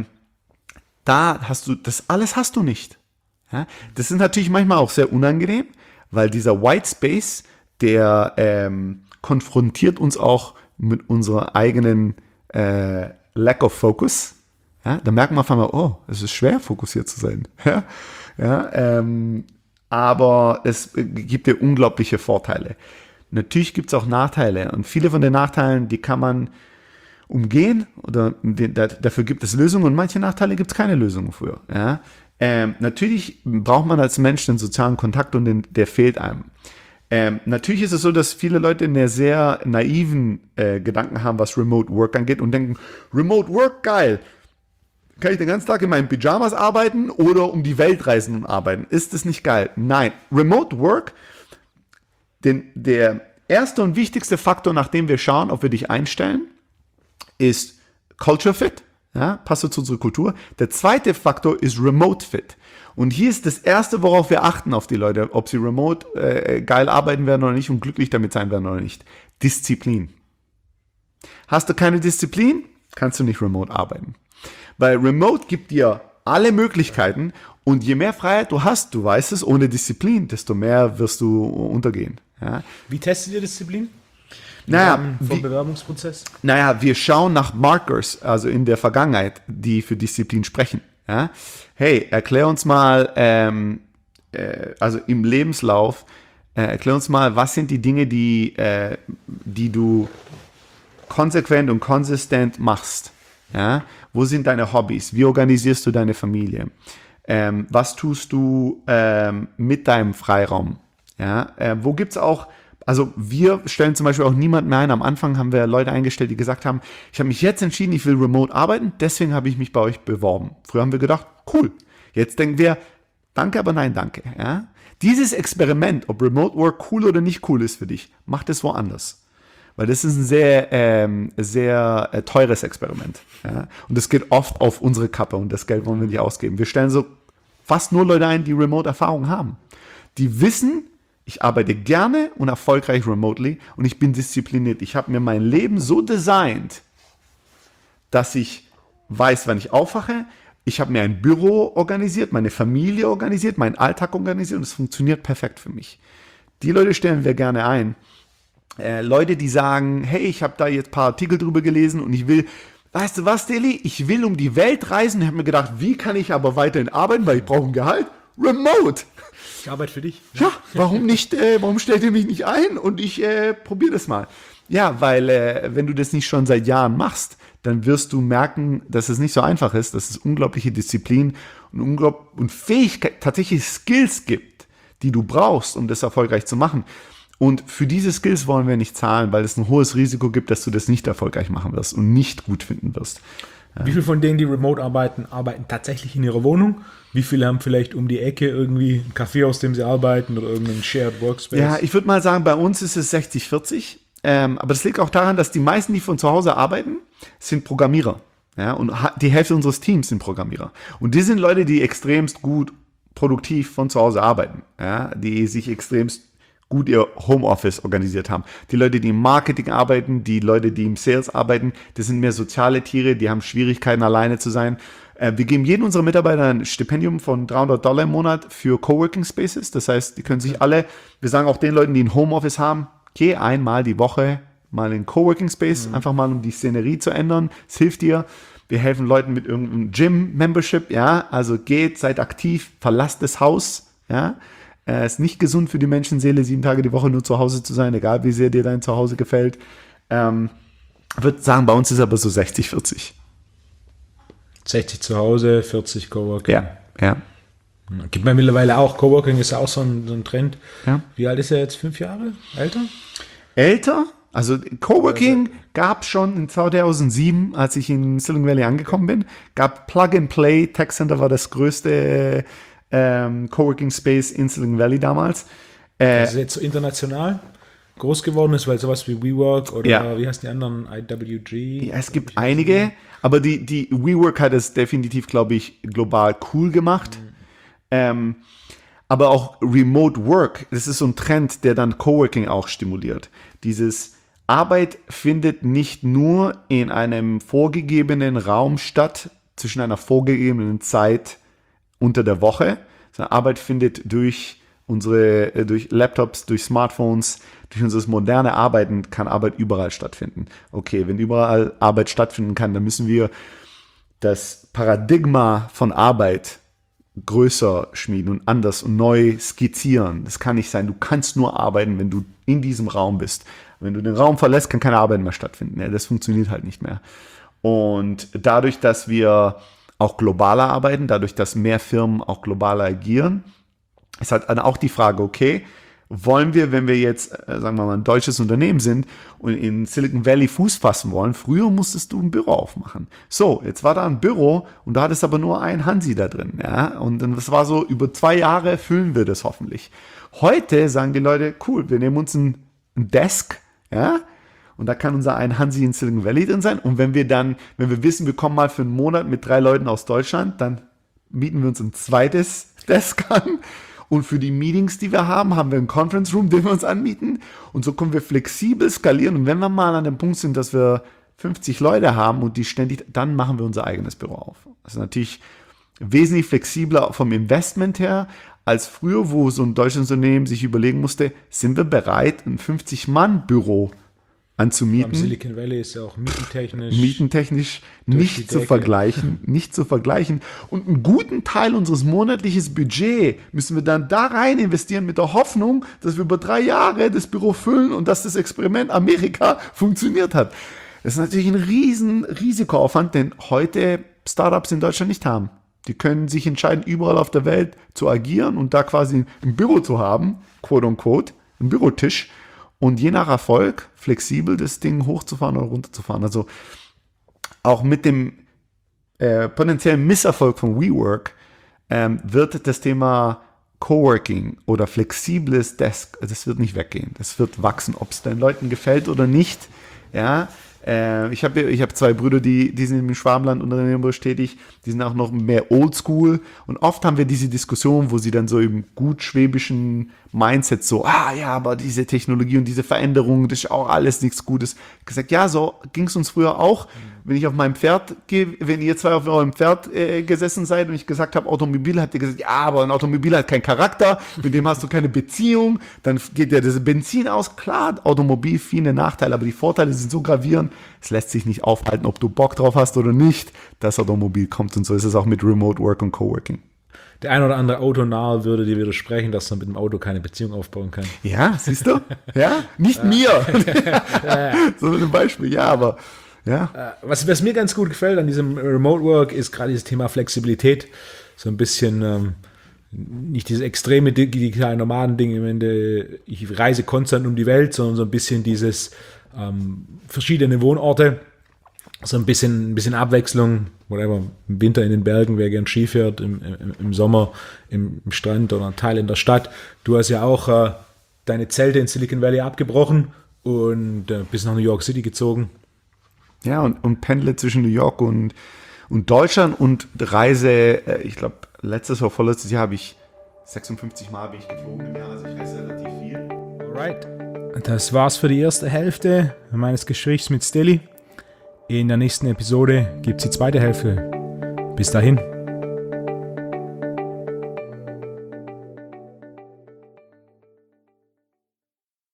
da hast du, das alles hast du nicht. Ja? Das ist natürlich manchmal auch sehr unangenehm, weil dieser White Space, der konfrontiert uns auch mit unserer eigenen Lack of Focus. Ja? Da merkt man auf einmal, oh, es ist schwer, fokussiert zu sein. Ja? Ja, aber es gibt dir unglaubliche Vorteile. Natürlich gibt es auch Nachteile, und viele von den Nachteilen, die kann man umgehen oder dafür gibt es Lösungen und manche Nachteile gibt es keine Lösungen für. Ja? Natürlich braucht man als Mensch den sozialen Kontakt und der fehlt einem. Natürlich ist es so, dass viele Leute einen sehr naiven Gedanken haben, was Remote Work angeht und denken, Remote Work, geil. Kann ich den ganzen Tag in meinen Pyjamas arbeiten oder um die Welt reisen und arbeiten? Ist das nicht geil? Nein. Remote Work, der erste und wichtigste Faktor, nach dem wir schauen, ob wir dich einstellen, ist Culture Fit. Ja, passt zu unserer Kultur. Der zweite Faktor ist Remote Fit. Und hier ist das erste, worauf wir achten auf die Leute, ob sie remote geil arbeiten werden oder nicht und glücklich damit sein werden oder nicht. Disziplin. Hast du keine Disziplin, kannst du nicht remote arbeiten. Weil Remote gibt dir alle Möglichkeiten und je mehr Freiheit du hast, du weißt es, ohne Disziplin, desto mehr wirst du untergehen. Ja. Wie testet ihr Disziplin? Vom Bewerbungsprozess? Wir schauen nach Markers, also in der Vergangenheit, die für Disziplin sprechen. Ja? Hey, erklär uns mal, also im Lebenslauf, erklär uns mal, was sind die Dinge, die du konsequent und konsistent machst? Ja? Wo sind deine Hobbys? Wie organisierst du deine Familie? Was tust du mit deinem Freiraum? Ja? Wo gibt's auch, also wir stellen zum Beispiel auch niemanden mehr ein. Am Anfang haben wir Leute eingestellt, die gesagt haben, ich habe mich jetzt entschieden, ich will remote arbeiten, deswegen habe ich mich bei euch beworben. Früher haben wir gedacht, cool. Jetzt denken wir, danke, aber nein, danke. Ja? Dieses Experiment, ob Remote Work cool oder nicht cool ist für dich, mach das woanders. Weil das ist ein sehr teures Experiment. Ja? Und das geht oft auf unsere Kappe und das Geld wollen wir nicht ausgeben. Wir stellen so fast nur Leute ein, die Remote-Erfahrung haben. Die wissen, ich arbeite gerne und erfolgreich remotely und ich bin diszipliniert. Ich habe mir mein Leben so designt, dass ich weiß, wann ich aufwache. Ich habe mir ein Büro organisiert, meine Familie organisiert, meinen Alltag organisiert und es funktioniert perfekt für mich. Die Leute stellen wir gerne ein. Leute, die sagen, hey, ich habe da jetzt ein paar Artikel drüber gelesen und ich will, weißt du was, Deli, ich will um die Welt reisen. Ich habe mir gedacht, wie kann ich aber weiterhin arbeiten, weil ich brauche ein Gehalt? Remote. Ich arbeite für dich. Ja, warum nicht? Warum stellt ihr mich nicht ein und ich probiere das mal? Ja, weil wenn du das nicht schon seit Jahren machst, dann wirst du merken, dass es nicht so einfach ist, dass es unglaubliche Disziplin und Fähigkeit, tatsächlich Skills gibt, die du brauchst, um das erfolgreich zu machen. Und für diese Skills wollen wir nicht zahlen, weil es ein hohes Risiko gibt, dass du das nicht erfolgreich machen wirst und nicht gut finden wirst. Wie viele von denen, die remote arbeiten tatsächlich in ihrer Wohnung? Wie viele haben vielleicht um die Ecke irgendwie ein Café, aus dem sie arbeiten oder irgendeinen Shared Workspace? Ja, ich würde mal sagen, bei uns ist es 60-40. Aber das liegt auch daran, dass die meisten, die von zu Hause arbeiten, sind Programmierer. Ja, und die Hälfte unseres Teams sind Programmierer. Und die sind Leute, die extremst gut produktiv von zu Hause arbeiten. Ja, die sich extremst gut ihr Homeoffice organisiert haben. Die Leute, die im Marketing arbeiten, die Leute, die im Sales arbeiten, das sind mehr soziale Tiere, die haben Schwierigkeiten, alleine zu sein. Wir geben jedem unserer Mitarbeiter ein Stipendium von $300 im Monat für Coworking Spaces. Das heißt, die können sich alle, wir sagen auch den Leuten, die ein Homeoffice haben, geh einmal die Woche mal in Coworking Space, einfach mal um die Szenerie zu ändern. Es hilft dir. Wir helfen Leuten mit irgendeinem Gym-Membership, ja. Also geht, seid aktiv, verlasst das Haus, ja. Es ist nicht gesund für die Menschenseele, 7 Tage die Woche nur zu Hause zu sein, egal wie sehr dir dein Zuhause gefällt. Ich würde sagen, bei uns ist aber so 60-40. 60 zu Hause, 40 Coworking. Ja. Gibt mir mittlerweile auch, Coworking ist auch so ein Trend. Ja. Wie alt ist er jetzt? 5 Jahre? Älter? Älter? Also Coworking gab es schon in 2007, als ich in Silicon Valley angekommen bin. Gab Plug and Play, Tech Center war das größte Coworking Space in Silicon Valley damals. Das ist jetzt so international groß geworden ist, weil sowas wie WeWork oder wie heißen die anderen, IWG? Ja, es gibt einige, aber die WeWork hat es definitiv, glaube ich, global cool gemacht. Aber auch Remote Work, das ist so ein Trend, der dann Coworking auch stimuliert. Dieses Arbeit findet nicht nur in einem vorgegebenen Raum statt, zwischen einer vorgegebenen Zeit unter der Woche, sondern Arbeit findet durch Laptops, durch Smartphones, durch unser moderne Arbeiten kann Arbeit überall stattfinden. Okay, wenn überall Arbeit stattfinden kann, dann müssen wir das Paradigma von Arbeit größer schmieden und anders und neu skizzieren. Das kann nicht sein. Du kannst nur arbeiten, wenn du in diesem Raum bist. Wenn du den Raum verlässt, kann keine Arbeit mehr stattfinden. Ja, das funktioniert halt nicht mehr. Und dadurch, dass wir auch globaler arbeiten, dadurch, dass mehr Firmen auch globaler agieren, ist halt dann auch die Frage, okay, wollen wir, wenn wir jetzt, sagen wir mal, ein deutsches Unternehmen sind und in Silicon Valley Fuß fassen wollen, früher musstest du ein Büro aufmachen. So, jetzt war da ein Büro und da hattest aber nur einen Hansi da drin, ja, und dann, das war so, über 2 Jahre füllen wir das hoffentlich. Heute sagen die Leute, cool, wir nehmen uns ein Desk, ja, und da kann unser ein Hansi in Silicon Valley drin sein, und wenn wir wissen, wir kommen mal für einen Monat mit 3 Leuten aus Deutschland, dann mieten wir uns ein zweites Desk an. Und für die Meetings, die wir haben, haben wir einen Conference Room, den wir uns anmieten. Und so können wir flexibel skalieren. Und wenn wir mal an dem Punkt sind, dass wir 50 Leute haben und die ständig, dann machen wir unser eigenes Büro auf. Das ist natürlich wesentlich flexibler vom Investment her als früher, wo so ein deutsches Unternehmen sich überlegen musste, sind wir bereit, ein 50-Mann-Büro anzumieten. Silicon Valley ist ja auch mietentechnisch nicht zu vergleichen. Und einen guten Teil unseres monatlichen Budgets müssen wir dann da rein investieren mit der Hoffnung, dass wir über 3 Jahre das Büro füllen und dass das Experiment Amerika funktioniert hat. Das ist natürlich ein riesen Risikoaufwand, den heute Startups in Deutschland nicht haben. Die können sich entscheiden, überall auf der Welt zu agieren und da quasi ein Büro zu haben, quote unquote, einen Bürotisch, und je nach Erfolg flexibel das Ding hochzufahren oder runterzufahren. Also auch mit dem potenziellen Misserfolg von WeWork wird das Thema Coworking oder flexibles Desk, das wird nicht weggehen. Das wird wachsen, ob es den Leuten gefällt oder nicht. Ja, ich hab 2 Brüder, die sind im Schwabenland unternehmerisch tätig, die sind auch noch mehr oldschool, und oft haben wir diese Diskussion, wo sie dann so im gut schwäbischen Mindset so, ja, aber diese Technologie und diese Veränderung, das ist auch alles nichts Gutes. Gesagt, ja, so ging es uns früher auch. Wenn ich auf meinem Pferd gehe, wenn ihr 2 auf eurem Pferd gesessen seid und ich gesagt habe, Automobil, habt ihr gesagt, ja, aber ein Automobil hat keinen Charakter, mit dem hast du keine Beziehung, dann geht ja das Benzin aus. Klar, Automobil, viele Nachteile, aber die Vorteile sind so gravierend, es lässt sich nicht aufhalten, ob du Bock drauf hast oder nicht, dass Automobil kommt, und so ist es auch mit Remote Work und Coworking. Der ein oder andere Autonahe würde dir widersprechen, dass man mit dem Auto keine Beziehung aufbauen kann. Ja, siehst du? Ja, nicht mir. So ein Beispiel, ja, aber ja. Was mir ganz gut gefällt an diesem Remote Work ist gerade dieses Thema Flexibilität. So ein bisschen nicht dieses extreme digitale Nomaden-Ding im Ende, ich reise konstant um die Welt, sondern so ein bisschen dieses verschiedene Wohnorte. So ein bisschen Abwechslung, whatever, im Winter in den Bergen, wer gern Ski fährt, im Sommer im Strand oder ein Teil in der Stadt. Du hast ja auch deine Zelte in Silicon Valley abgebrochen und bist nach New York City gezogen. Ja, und pendle zwischen New York und Deutschland und reise, ich glaube, letztes oder vorletztes Jahr habe ich 56 Mal bin ich geflogen im Jahr, also ich reise relativ viel. Alright. Das war's für die erste Hälfte meines Gesprächs mit Steli. In der nächsten Episode gibt es die zweite Hälfte. Bis dahin.